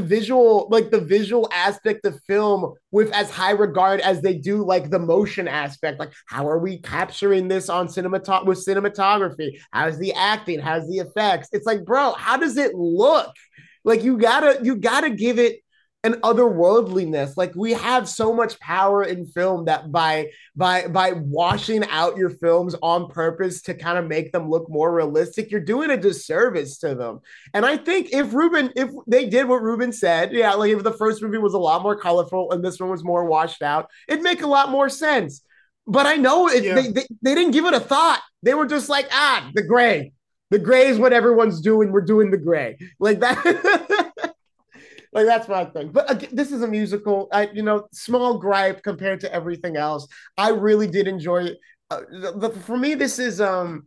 visual aspect of film with as high regard as they do like the motion aspect. Like, how are we capturing this on cinematography? How's the acting? How's the effects? It's like, bro, how does it look? Like you gotta give it an otherworldliness. Like we have so much power in film that by washing out your films on purpose to kind of make them look more realistic, you're doing a disservice to them. And I think if they did what Ruben said, yeah, like if the first movie was a lot more colorful and this one was more washed out, it'd make a lot more sense. But I know they didn't give it a thought. They were just like, the gray. The gray is what everyone's doing. We're doing the gray. Like that. Like that's my thing. But this is a musical. Small gripe compared to everything else. I really did enjoy it. For me, this is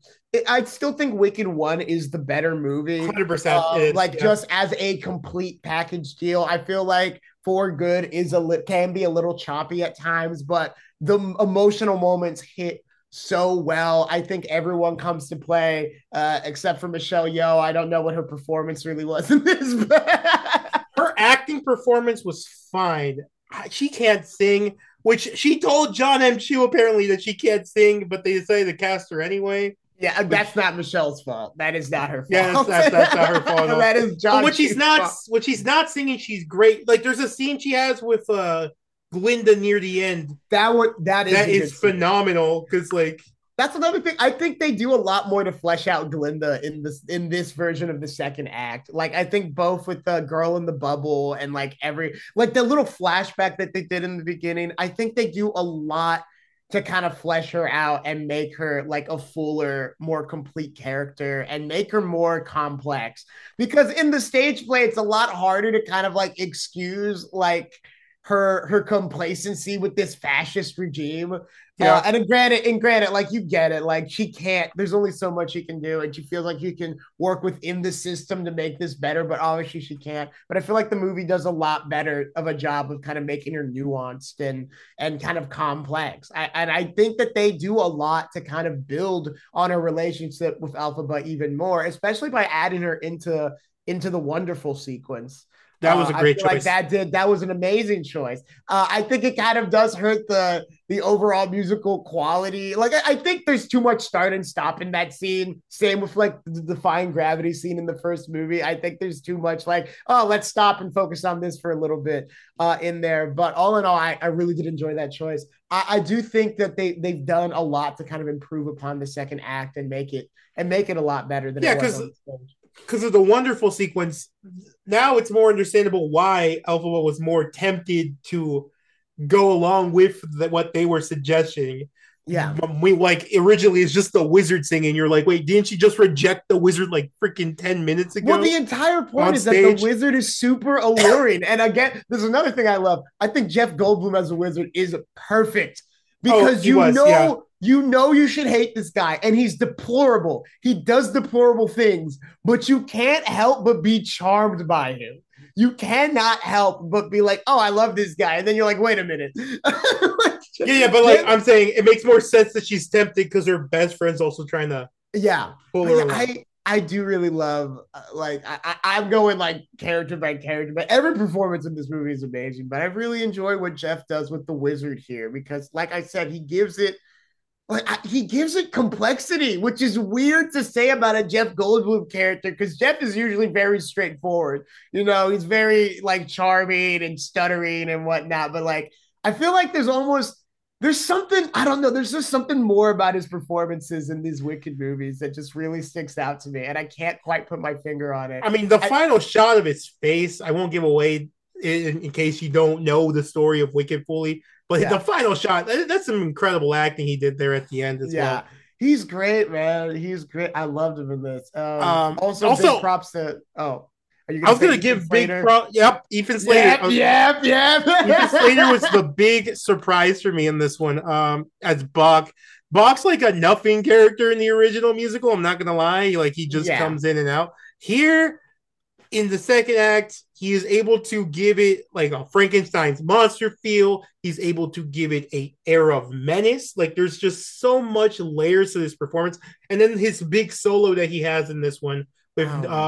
I still think Wicked 1 is the better movie. 100%. Just as a complete package deal. I feel like For Good can be a little choppy at times, but the emotional moments hit so well. I think everyone comes to play, except for Michelle Yeoh. I don't know what her performance really was in this. Her acting performance was fine. She can't sing, which she told John M. Chu apparently that she can't sing, but they decided to cast her anyway. Yeah, that's not Michelle's fault. That is not her fault. Yeah, that's not her fault. That is John. But when she's not singing, she's great. Like there's a scene she has with Glinda near the end. That is phenomenal because like that's another thing. I think they do a lot more to flesh out Glinda in this version of the second act. Like I think both with the girl in the bubble and like the little flashback that they did in the beginning, I think they do a lot to kind of flesh her out and make her like a fuller, more complete character and make her more complex. Because in the stage play, it's a lot harder to kind of like excuse like her complacency with this fascist regime. Yeah. And granted, like you get it. Like she can't. There's only so much she can do, and she feels like you can work within the system to make this better. But obviously, she can't. But I feel like the movie does a lot better of a job of kind of making her nuanced and kind of complex. And I think that they do a lot to kind of build on her relationship with Elphaba even more, especially by adding her into the wonderful sequence. That was a great choice. Like that was an amazing choice. I think it kind of does hurt the overall musical quality. Like I think there's too much start and stop in that scene. Same with like the Defying Gravity scene in the first movie. I think there's too much like, oh, let's stop and focus on this for a little bit in there. But all in all, I really did enjoy that choice. I do think that they've done a lot to kind of improve upon the second act and make it a lot better than it was on the stage. Because of the wonderful sequence, now it's more understandable why Elphaba was more tempted to go along with what they were suggesting. Yeah. We like originally it's just the wizard singing. You're like, wait, didn't she just reject the wizard like freaking 10 minutes ago? Well, the entire point is that the wizard is super alluring. And again, there's another thing I love. I think Jeff Goldblum as a wizard is perfect because you know you should hate this guy, and he's deplorable. He does deplorable things, but you can't help but be charmed by him. You cannot help but be like, oh, I love this guy. And then you're like, wait a minute. But like I'm saying, it makes more sense that she's tempted because her best friend's also trying to pull her along. I do really love, I'm going like character by character, but every performance in this movie is amazing. But I really enjoy what Jeff does with the wizard here because, like I said, he gives it complexity, which is weird to say about a Jeff Goldblum character because Jeff is usually very straightforward. You know, he's very like charming and stuttering and whatnot. But like, I feel like there's something, I don't know, there's just something more about his performances in these Wicked movies that just really sticks out to me. And I can't quite put my finger on it. I mean, the final shot of his face, I won't give away in case you don't know the story of Wicked fully. But the final shot, that's some incredible acting he did there at the end as well. He's great, man. He's great. I loved him in this. Also big props to, I was going to give big props. Yep, Ethan Slater. Yep. Ethan Slater was the big surprise for me in this one as Bach. Bach's like a nothing character in the original musical. I'm not going to lie. Like he just comes in and out. Here, in the second act, he is able to give it like a Frankenstein's monster feel. He's able to give it an air of menace. Like there's just so much layers to this performance. And then his big solo that he has in this one with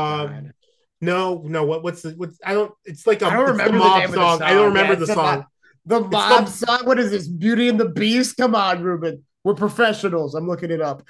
it's like I don't remember the mob song. I don't remember the song. The mob song. What is this? Beauty and the Beast? Come on, Ruben. We're professionals. I'm looking it up.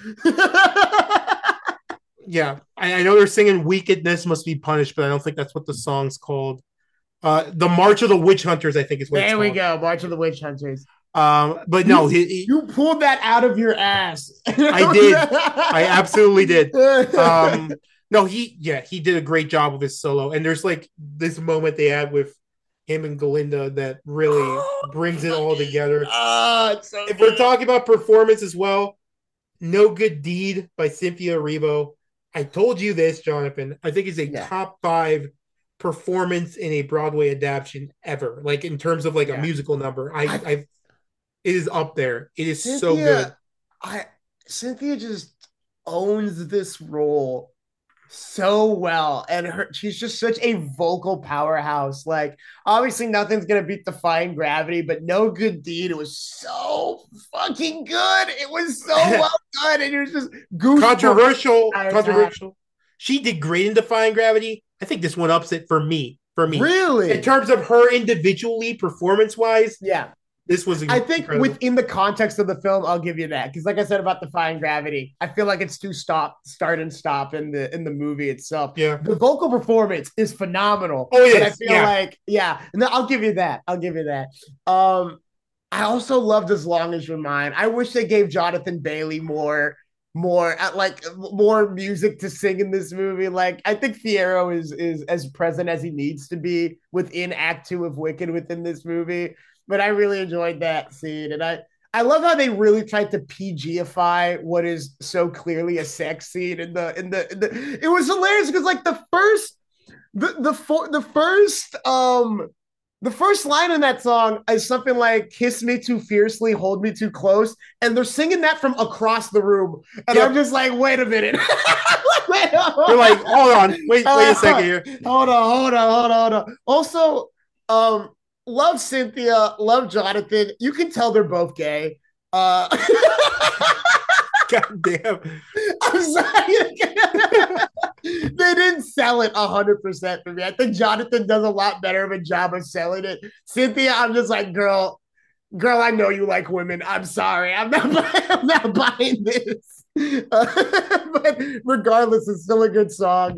Yeah, I know they're singing "Wickedness Must Be Punished," but I don't think that's what the song's called. The March of the Witch Hunters, I think is what it's called. There we go, March of the Witch Hunters. But no, you pulled that out of your ass. I did. I absolutely did. No, he did a great job with his solo, and there's like this moment they had with him and Galinda that really brings it all together. If we're talking about performance as well, No Good Deed by Cynthia Erivo. I told you this, Jonathan. I think it's a top 5 performance in a Broadway adaptation ever. Like in terms of like a musical number, it is up there. It is so good. Cynthia just owns this role so well, and she's just such a vocal powerhouse. Like obviously nothing's gonna beat Defying Gravity, but No Good Deed, it was so fucking good. It was so well done, and you're just controversial. She did great in Defying Gravity. I think this one ups it for me. Really, in terms of her individually performance wise, this was incredible. Within the context of the film, I'll give you that. Because like I said about Defying Gravity, I feel like it's too start and stop in the movie itself. Yeah. The vocal performance is phenomenal. Oh, yeah. I feel like, and I'll give you that. I also loved As Long As You're Mine. I wish they gave Jonathan Bailey more music to sing in this movie. Like I think Fiyero is as present as he needs to be within Act 2 of Wicked within this movie. But I really enjoyed that scene, and I I love how they really tried to PGify what is so clearly a sex scene in the it was hilarious because like the first line in that song is something like "Kiss me too fiercely, hold me too close," and they're singing that from across the room, and I'm just like, wait a minute. You're like, hold on, wait a second here. Hold on. Also, love Cynthia, love Jonathan. You can tell they're both gay. God damn. I'm sorry. They didn't sell it 100% for me. I think Jonathan does a lot better of a job of selling it. Cynthia, I'm just like, girl, I know you like women. I'm sorry. I'm not buying this. But regardless, it's still a good song.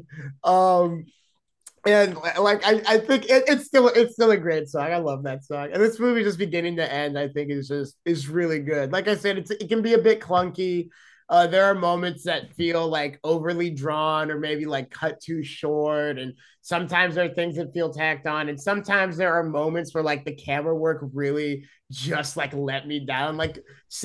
And like I think it's still a great song. I love that song. And this movie, just beginning to end, I think is really good. Like I said, it can be a bit clunky. There are moments that feel like overly drawn or maybe like cut too short, and sometimes there are things that feel tacked on, and sometimes there are moments where like the camera work really just like let me down. Like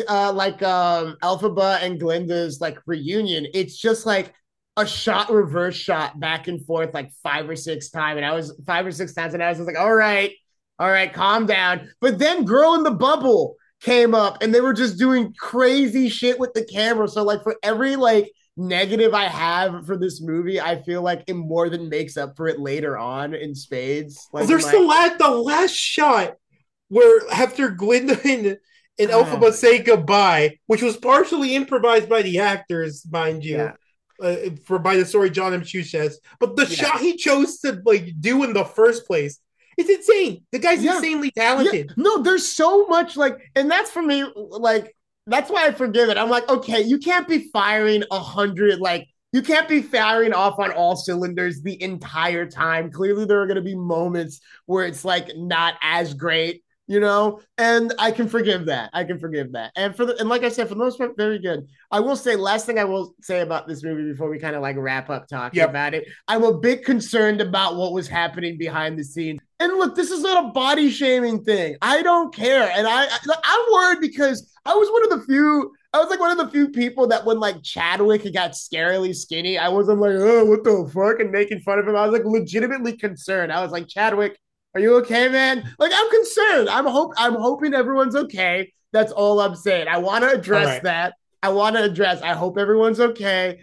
Elphaba and Glinda's like reunion. It's just like a shot reverse shot back and forth like 5 or 6 times, and I was 5 or 6 times, and I was just like, all right, calm down. But then Girl in the Bubble came up, and they were just doing crazy shit with the camera. So like for every like negative I have for this movie, I feel like it more than makes up for it later on in spades. Like there's the last shot where after Glinda and Elphaba say goodbye, which was partially improvised by the actors, mind you. Yeah. By the story John M. Chu says, but the shot he chose to like do in the first place, it's insane. The guy's insanely talented. Yeah. No, there's so much like, and that's for me, like that's why I forgive it. I'm like, okay, you can't be firing 100, like you can't be firing off on all cylinders the entire time. Clearly, there are going to be moments where it's like not as great. You know, and I can forgive that. And like I said, for the most part, very good. I will say, last thing I will say about this movie before we kind of like wrap up talking about it. I'm a bit concerned about what was happening behind the scenes. And look, this is not a body shaming thing. I don't care. And I'm worried because I was one of the few people that when like Chadwick got scarily skinny, I wasn't like, oh, what the fuck, and making fun of him. I was like legitimately concerned. I was like, Chadwick, are you okay, man? Like, I'm concerned. I'm hoping everyone's okay. That's all I'm saying. I want to address that. I hope everyone's okay.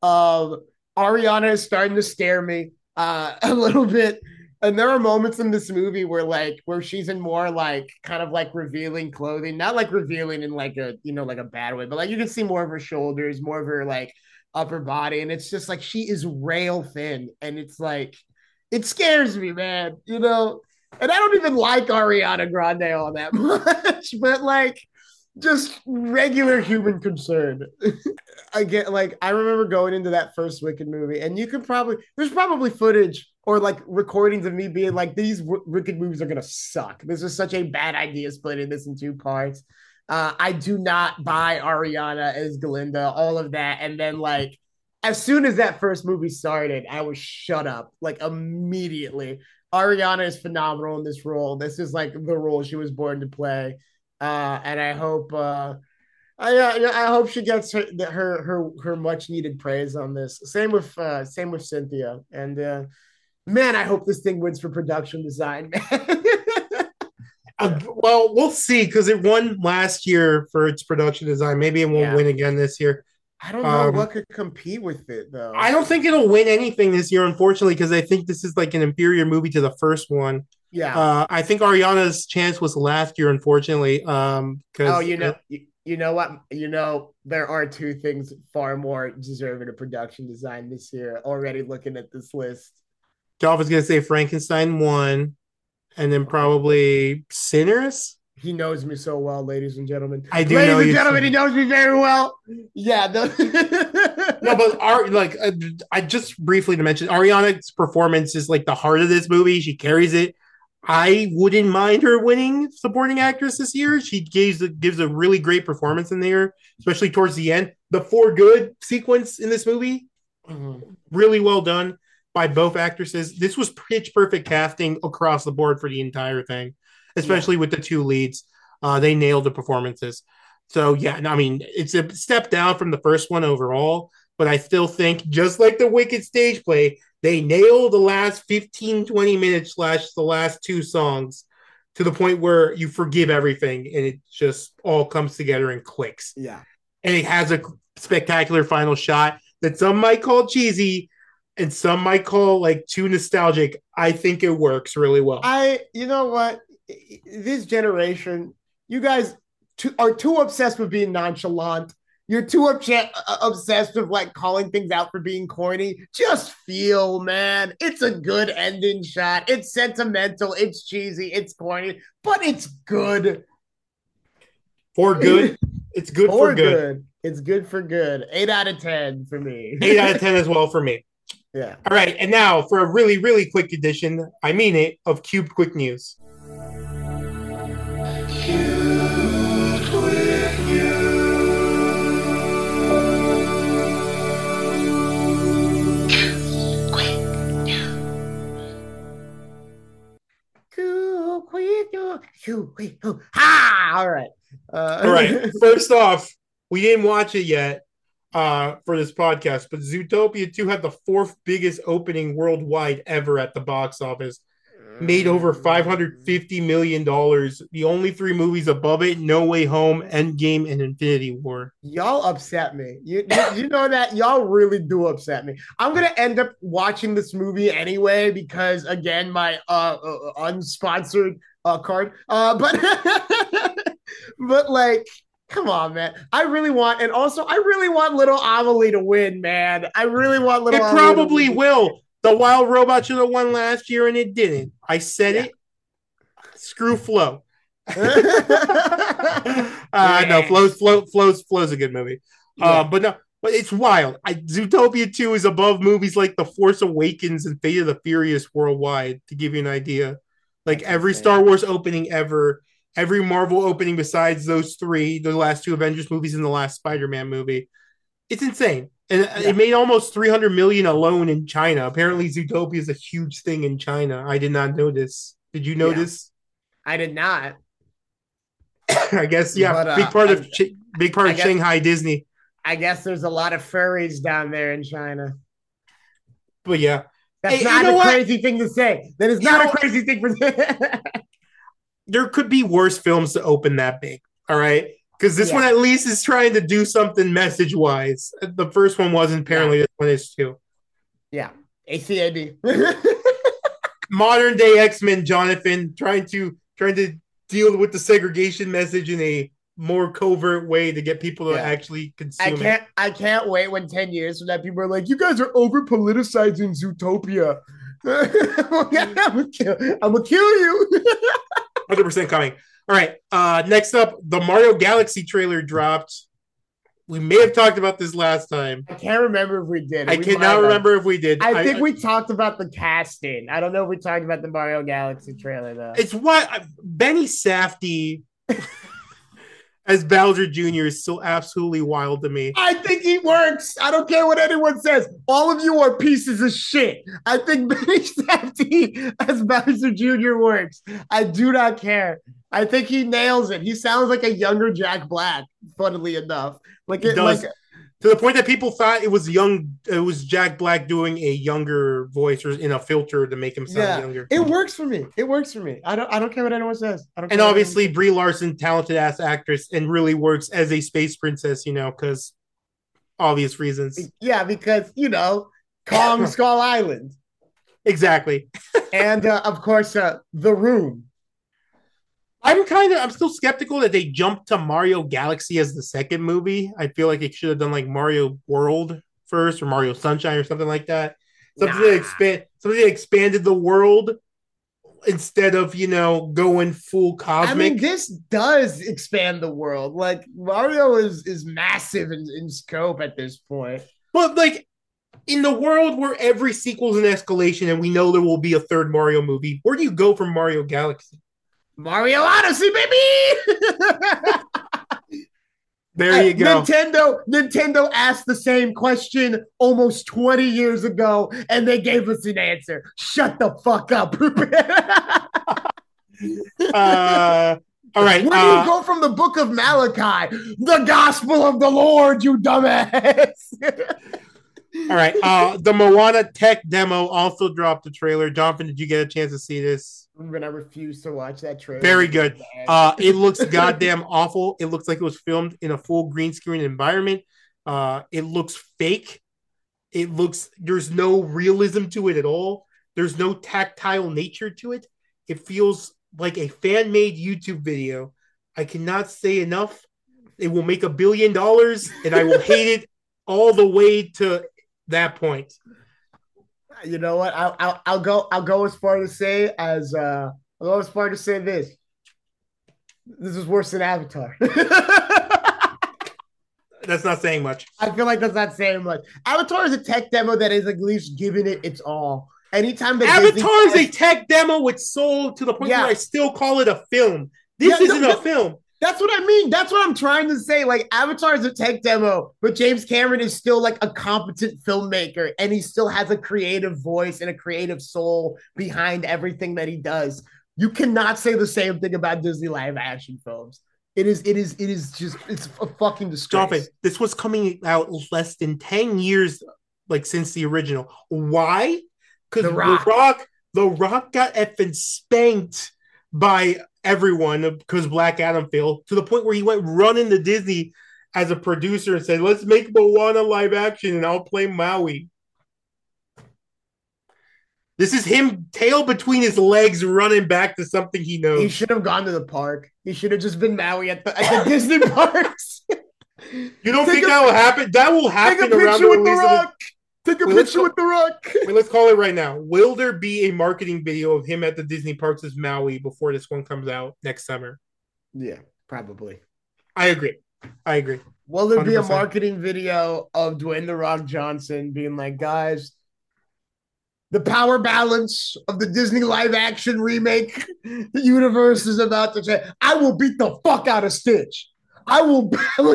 Ariana is starting to scare me a little bit. And there are moments in this movie where she's in more like kind of like revealing clothing, not like revealing in like a, you know, like a bad way, but like you can see more of her shoulders, more of her like upper body. And it's just like, she is rail thin. And it's like, it scares me, man, you know? And I don't even like Ariana Grande all that much, but like just regular human concern. I remember going into that first Wicked movie, and there's probably footage or like recordings of me being like, these Wicked movies are going to suck. This is such a bad idea splitting this in 2 parts. I do not buy Ariana as Glinda, all of that. And then like, as soon as that first movie started, I was shut up like immediately. Ariana is phenomenal in this role. This is like the role she was born to play, and I hope she gets her much needed praise on this. Same with Cynthia, and man, I hope this thing wins for production design. Well, we'll see, because it won last year for its production design. Maybe it won't win again this year. I don't know what could compete with it, though. I don't think it'll win anything this year, unfortunately, because I think this is like an inferior movie to the first one. Yeah. I think Ariana's chance was last year, unfortunately. You know what? You know, there are 2 things far more deserving of production design this year. Already looking at this list. Dolph is going to say Frankenstein 1, and then probably Sinners. He knows me so well, ladies and gentlemen. I do know you. Ladies and gentlemen, he knows me very well. Yeah. No, but I just briefly to mention, Ariana's performance is like the heart of this movie. She carries it. I wouldn't mind her winning supporting actress this year. She gives a really great performance in there, especially towards the end. The For Good sequence in this movie, really well done by both actresses. This was pitch perfect casting across the board for the entire thing, especially with the 2 leads. They nailed the performances. So yeah, no, I mean it's a step down from the first one overall, but I still think just like the Wicked stage play, they nail the last 15, 20 minutes slash the last two songs to the point where you forgive everything and it just all comes together and clicks. Yeah. And it has a spectacular final shot that some might call cheesy and some might call like too nostalgic. I think it works really well. You know what? This generation, you guys are too obsessed with being nonchalant. You're too obsessed with like calling things out for being corny. Just feel, man. It's a good ending shot. It's sentimental. It's cheesy. It's corny, but it's good. For good. It's good for good. It's good for good. 8 out of 10 for me. 8 out of 10 as well for me. Yeah. All right. And now for a really, really quick edition, I mean it, of Cube Quick News. Cube Quick News. Ha! All right. All right. First off, we didn't watch it yet for this podcast, but Zootopia 2 had the 4th biggest opening worldwide ever at the box office. Made over $550 million. The only 3 movies above it: No Way Home, Endgame, and Infinity War. Y'all upset me. You know that? Y'all really do upset me. I'm gonna end up watching this movie anyway because again, my unsponsored card. But but like, come on, man. I really want Little Amelie to win, man. I really want Little Amelie. It probably will. The Wild Robot should have won last year, and it didn't. I said it. Screw Flo. No, Flo's a good movie. But it's wild. Zootopia 2 is above movies like The Force Awakens and Fate of the Furious worldwide, to give you an idea. Like every Star Wars opening ever, every Marvel opening besides those 3, the last 2 Avengers movies and the last Spider-Man movie. It's insane. And it made almost 300 million alone in China. Apparently, Zootopia is a huge thing in China. I did not know this. Did you know this? I did not. I guess, yeah. But, big part of Shanghai Disney. I guess there's a lot of furries down there in China. But yeah, that's not a crazy thing to say. That is not a crazy thing for. There could be worse films to open that big. All right. Because this one at least is trying to do something message-wise. The first one wasn't. Apparently, this one is too. Yeah. ACAB. Modern day X-Men, Jonathan, trying to deal with the segregation message in a more covert way to get people to actually consume it. I can't wait when 10 years from now people are like, you guys are over-politicizing Zootopia. I'm gonna kill you. 100% coming. All right. Next up, the Mario Galaxy trailer dropped. We may have talked about this last time. I can't remember if we did. I cannot remember if we did. I think we talked about the casting. I don't know if we talked about the Mario Galaxy trailer, though. It's what Benny Safdie as Bowser Jr. is still absolutely wild to me. I think he works. I don't care what anyone says. All of you are pieces of shit. I think Benny Safdie as Bowser Jr. works. I do not care. I think he nails it. He sounds like a younger Jack Black, funnily enough. Like it does. To the point that people thought it was Jack Black doing a younger voice or in a filter to make him sound younger. It works for me. I don't care what anyone says. And obviously Brie Larson, talented ass actress, and really works as a space princess, because obvious reasons. Yeah, because Kong Skull Island. Exactly. And of course The Room. I'm still skeptical that they jumped to Mario Galaxy as the second movie. I feel like it should have done like Mario World first or Mario Sunshine or something like that. Something that expanded the world instead of, going full cosmic. I mean, this does expand the world. Like Mario is massive in scope at this point. But like in the world where every sequel is an escalation and we know there will be a third Mario movie, where do you go from Mario Galaxy? Mario Odyssey, baby! There you go. Nintendo asked the same question almost 20 years ago, and they gave us an answer. Shut the fuck up. All right. Where do you go from the book of Malachi? The gospel of the Lord, you dumbass. All right. The Moana tech demo also dropped the trailer. Jonathan, did you get a chance to see this? When I refuse to watch that trailer. Very good. It looks goddamn awful. It looks like it was filmed in a full green screen environment. It looks fake. There's no realism to it at all. There's no tactile nature to it. It feels like a fan-made YouTube video. I cannot say enough. It will make $1 billion, and I will hate it all the way to that point. You know what? I'll go as far to say this. This is worse than Avatar. That's not saying much. I feel like that's not saying much. Avatar is a tech demo that is at least giving it its all. Anytime that Avatar is a tech demo with soul to the point where I still call it a film. This isn't a film. That's what I mean. That's what I'm trying to say. Like, Avatar is a tech demo, but James Cameron is still like a competent filmmaker, and he still has a creative voice and a creative soul behind everything that he does. You cannot say the same thing about Disney live action films. It's a fucking disgrace. Jonathan, this was coming out less than 10 years, like, since the original. Why? Because The Rock got effing spanked by everyone because Black Adam failed, to the point where he went running to Disney as a producer and said, let's make Moana live action and I'll play Maui. This is him, tail between his legs, running back to something he knows. He should have gone to the park. He should have just been Maui at the Disney parks. You don't think that will happen? That will happen around the release of the... Take a picture with The Rock. Wait, let's call it right now. Will there be a marketing video of him at the Disney parks as Maui before this one comes out next summer? Yeah, probably. I agree. Will there 100%. Be a marketing video of Dwayne The Rock Johnson being like, guys, the power balance of the Disney live action remake universe is about to change. I will beat the fuck out of Stitch. I will.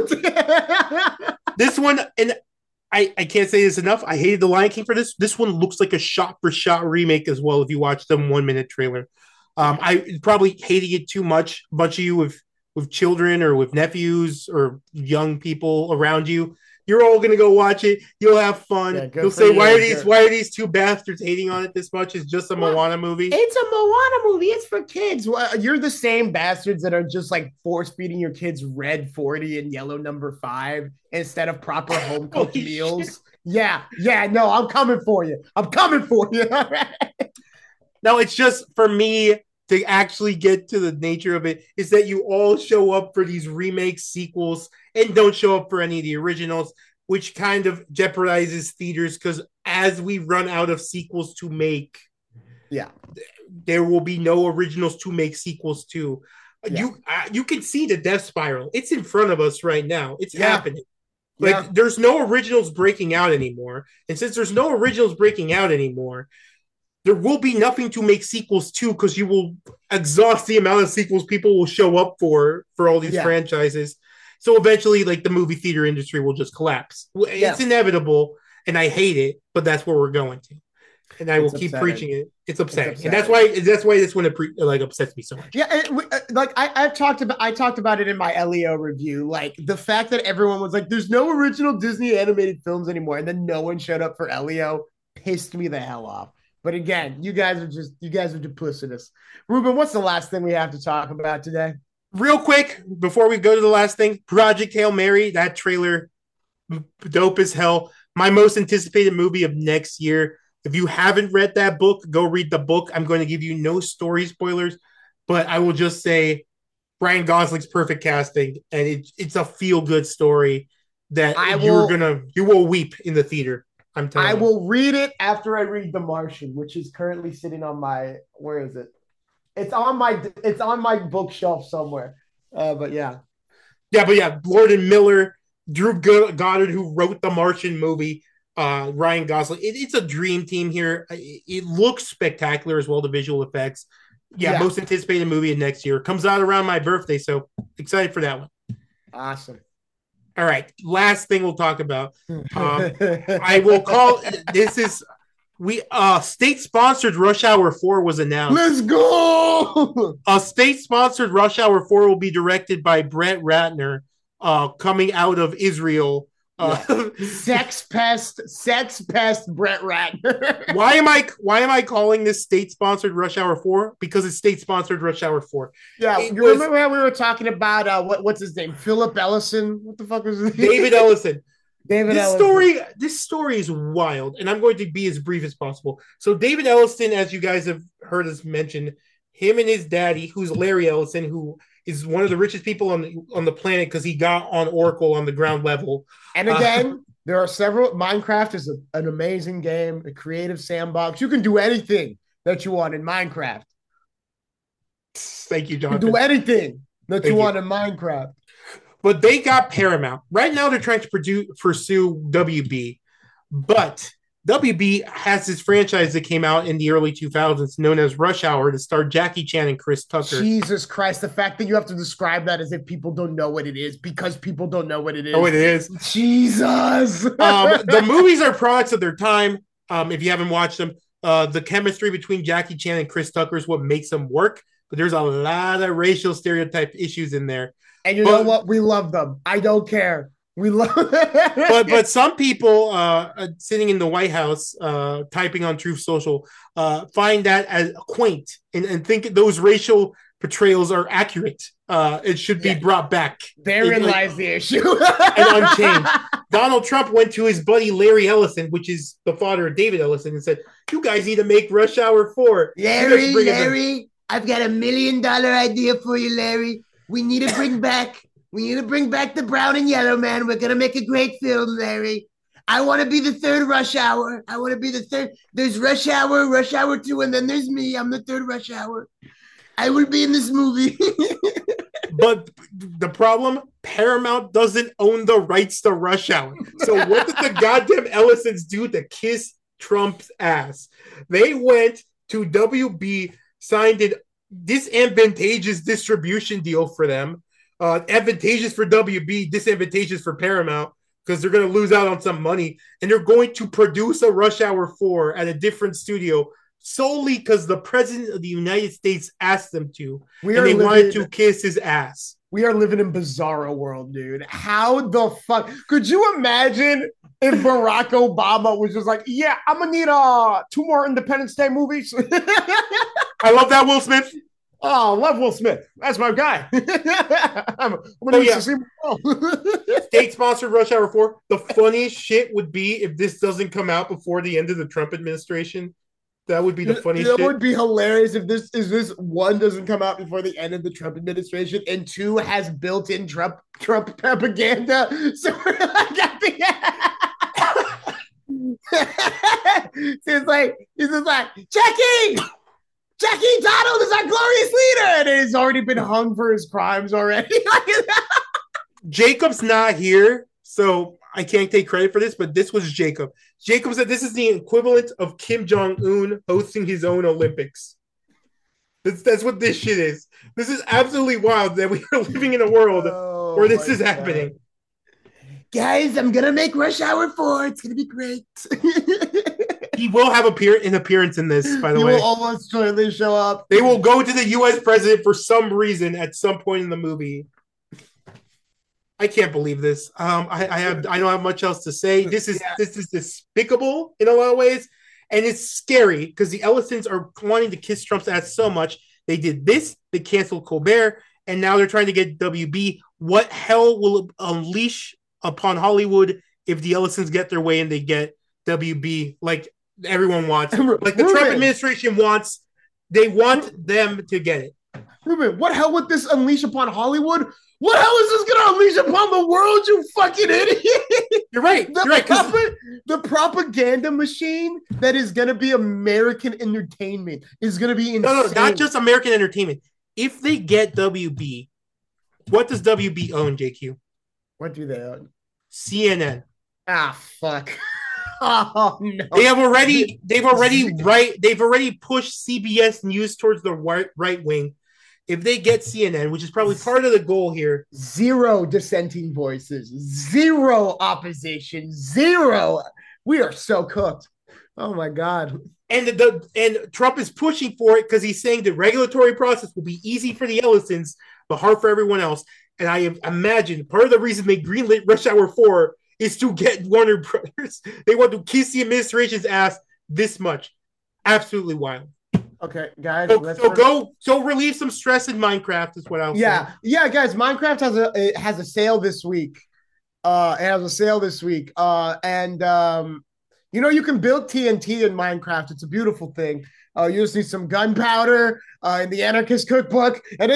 This one, and I can't say this enough. I hated The Lion King for this. This one looks like a shot-for-shot remake as well if you watch the 1-minute trailer. I probably hating it too much. A bunch of you with children or with nephews or young people around you, you're all gonna go watch it. You'll have fun. Yeah, you'll say, why are these two bastards hating on it this much? It's just a Moana movie. It's a Moana movie. It's for kids. Well, you're the same bastards that are just like force feeding your kids Red 40 and Yellow Number 5 instead of proper home cooked meals. Shit. Yeah. No, I'm coming for you. All right. No, it's just for me to actually get to the nature of it is that you all show up for these remakes, sequels, and don't show up for any of the originals, which kind of jeopardizes theaters because as we run out of sequels to make, there will be no originals to make sequels to. Yeah. You can see the death spiral. It's in front of us right now. It's happening. Like, there's no originals breaking out anymore. And since there's no originals breaking out anymore, there will be nothing to make sequels to because you will exhaust the amount of sequels people will show up for all these franchises. So eventually, like, the movie theater industry will just collapse. It's inevitable, and I hate it, but that's where we're going to. And I will keep preaching it. It's upsetting. And that's why this one upsets me so much. Yeah, I talked about it in my LEO review. Like, the fact that everyone was like, "There's no original Disney animated films anymore," and then no one showed up for LEO pissed me the hell off. But again, you guys are duplicitous. Ruben, what's the last thing we have to talk about today? Real quick, before we go to the last thing, Project Hail Mary, that trailer, dope as hell. My most anticipated movie of next year. If you haven't read that book, go read the book. I'm going to give you no story spoilers, but I will just say Ryan Gosling's perfect casting, and it's a feel-good story that you will weep in the theater. I'm telling you. I will read it after I read The Martian, which is currently sitting on my, where is it? It's on my bookshelf somewhere. But yeah. Lord and Miller, Drew Goddard, who wrote the Martian movie, Ryan Gosling. It's a dream team here. It looks spectacular as well, the visual effects. Most anticipated movie of next year. Comes out around my birthday, so excited for that one. Awesome. All right, last thing we'll talk about. I will call this is State-sponsored Rush Hour 4 was announced. Let's go. A state-sponsored Rush Hour 4 will be directed by Brett Ratner, coming out of Israel. Sex pest Brett Ratner. Why am I calling this state-sponsored Rush Hour 4? Because it's state-sponsored Rush Hour 4. Yeah, remember how we were talking about what's his name? Philip Ellison? What the fuck was his name? David Ellison. Ellison. This story is wild, and I'm going to be as brief as possible. So David Ellison, as you guys have heard us mention, him and his daddy, who's Larry Ellison, who is one of the richest people on the planet because he got on Oracle on the ground level. And again, there are several. Minecraft is an amazing game, a creative sandbox. You can do anything that you want in Minecraft. Thank you, Jonathan. You can do anything that you want in Minecraft. But they got Paramount. Right now, they're trying to pursue WB. But WB has this franchise that came out in the early 2000s known as Rush Hour to star Jackie Chan and Chris Tucker. Jesus Christ. The fact that you have to describe that as if people don't know what it is because people don't know what it is. Oh, it is. Jesus. The movies are products of their time. If you haven't watched them, the chemistry between Jackie Chan and Chris Tucker is what makes them work. But there's a lot of racial stereotype issues in there. And you know what? We love them. I don't care. We love but some people sitting in the White House typing on Truth Social find that as quaint and think those racial portrayals are accurate. It should be brought back. Therein lies the issue. And unchanged. Donald Trump went to his buddy Larry Ellison, which is the father of David Ellison, and said, "You guys need to make Rush Hour 4." Larry, I've got $1 million idea for you, Larry. We need to bring back the brown and yellow man. We're gonna make a great film, Larry. I want to be the third Rush Hour. I want to be the third. There's Rush Hour 2, and then there's me. I'm the third Rush Hour. I will be in this movie. But the problem, Paramount doesn't own the rights to Rush Hour. So what did the goddamn Ellisons do to kiss Trump's ass? They went to WB, signed an disadvantageous distribution deal for them. Advantageous for WB, disadvantageous for Paramount because they're going to lose out on some money. And they're going to produce a Rush Hour 4 at a different studio solely because the President of the United States asked them to. And they wanted to kiss his ass. We are living in bizarro world, dude. How the fuck? Could you imagine if Barack Obama was just like, yeah, I'm going to need 2 more Independence Day movies? I love that, Will Smith. Oh, love Will Smith. That's my guy. I'm going to see him. State-sponsored Rush Hour 4. The funniest shit would be if this doesn't come out before the end of the Trump administration. That would be the funniest shit. That would be hilarious if this 1 doesn't come out before the end of the Trump administration and 2 has built-in Trump propaganda. So we're like, he's just like, Jackie Donald is our glorious leader, and he's already been hung for his crimes already. Jacob's not here, so I can't take credit for this, but this was Jacob. Jacob said this is the equivalent of Kim Jong-un hosting his own Olympics. That's what this shit is. This is absolutely wild that we are living in a world where this is happening. Guys, I'm going to make Rush Hour 4. It's going to be great. He will have an appearance in this, by the way. He will almost certainly show up. They will go to the U.S. president for some reason at some point in the movie. I can't believe this. I don't have much else to say. This is despicable in a lot of ways, and it's scary because the Ellisons are wanting to kiss Trump's ass so much. They did this. They canceled Colbert, and now they're trying to get WB. What hell will unleash upon Hollywood if the Ellisons get their way and they get WB like everyone wants, like the Trump administration wants? They want them to get it. Ruben, what hell would this unleash upon Hollywood? What hell is this going to unleash upon the world, you fucking idiot? You're right. The propaganda machine that is going to be American entertainment is going to be insane. No, not just American entertainment. If they get WB, what does WB own, JQ? What do they own? CNN. Ah, fuck. Oh no. They've already pushed CBS News towards the right wing. If they get CNN, which is probably part of the goal here, 0 dissenting voices, 0 opposition, 0. We are so cooked. Oh my God. And Trump is pushing for it because he's saying the regulatory process will be easy for the Ellisons, but hard for everyone else. And I imagine part of the reason they greenlit Rush Hour 4 is to get Warner Brothers. They want to kiss the administration's ass this much. Absolutely wild. Okay, guys. So relieve some stress in Minecraft is what I'll say. Yeah, guys. Minecraft has a sale this week. It has a sale this week. You can build TNT in Minecraft. It's a beautiful thing. You just need some gunpowder in the Anarchist Cookbook, and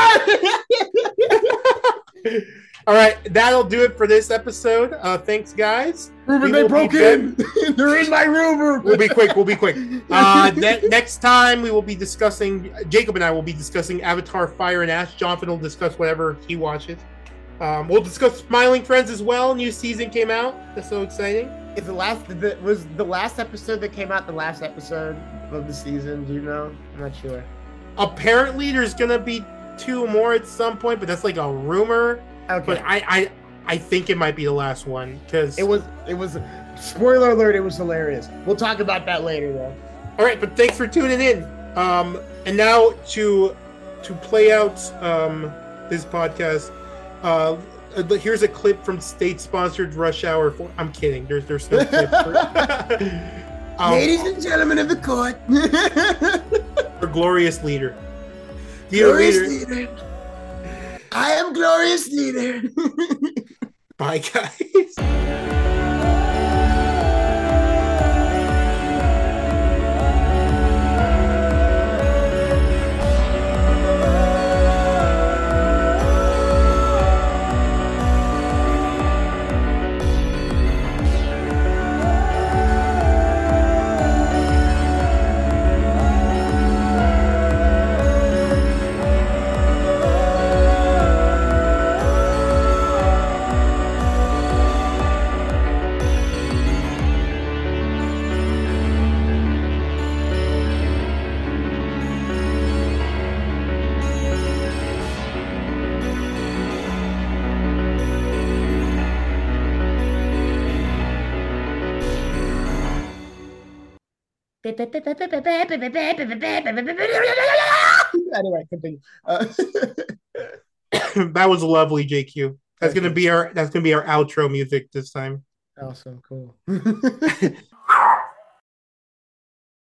All right, that'll do it for this episode. Thanks, guys. Ruben, they broke in. They're in my room, Ruben. We'll be quick. Next time we will be discussing. Jacob and I will be discussing Avatar: Fire and Ash. Jonathan will discuss whatever he watches. We'll discuss Smiling Friends as well. New season came out. That's so exciting. Was the last episode that came out the last episode of the season? Do you know? I'm not sure. Apparently, there's gonna be 2 more at some point, but that's like a rumor. Okay. But I think it might be the last one because it was. Spoiler alert! It was hilarious. We'll talk about that later, though. All right, but thanks for tuning in. And now to play out this podcast. Here's a clip from state-sponsored Rush Hour 4. I'm kidding. There's no clip. Ladies and gentlemen of the court, our glorious leader. Glorious leader. I am glorious leader. Bye, guys. Anyway, continue. That was lovely, JQ. That's gonna be our outro music this time. Awesome, cool.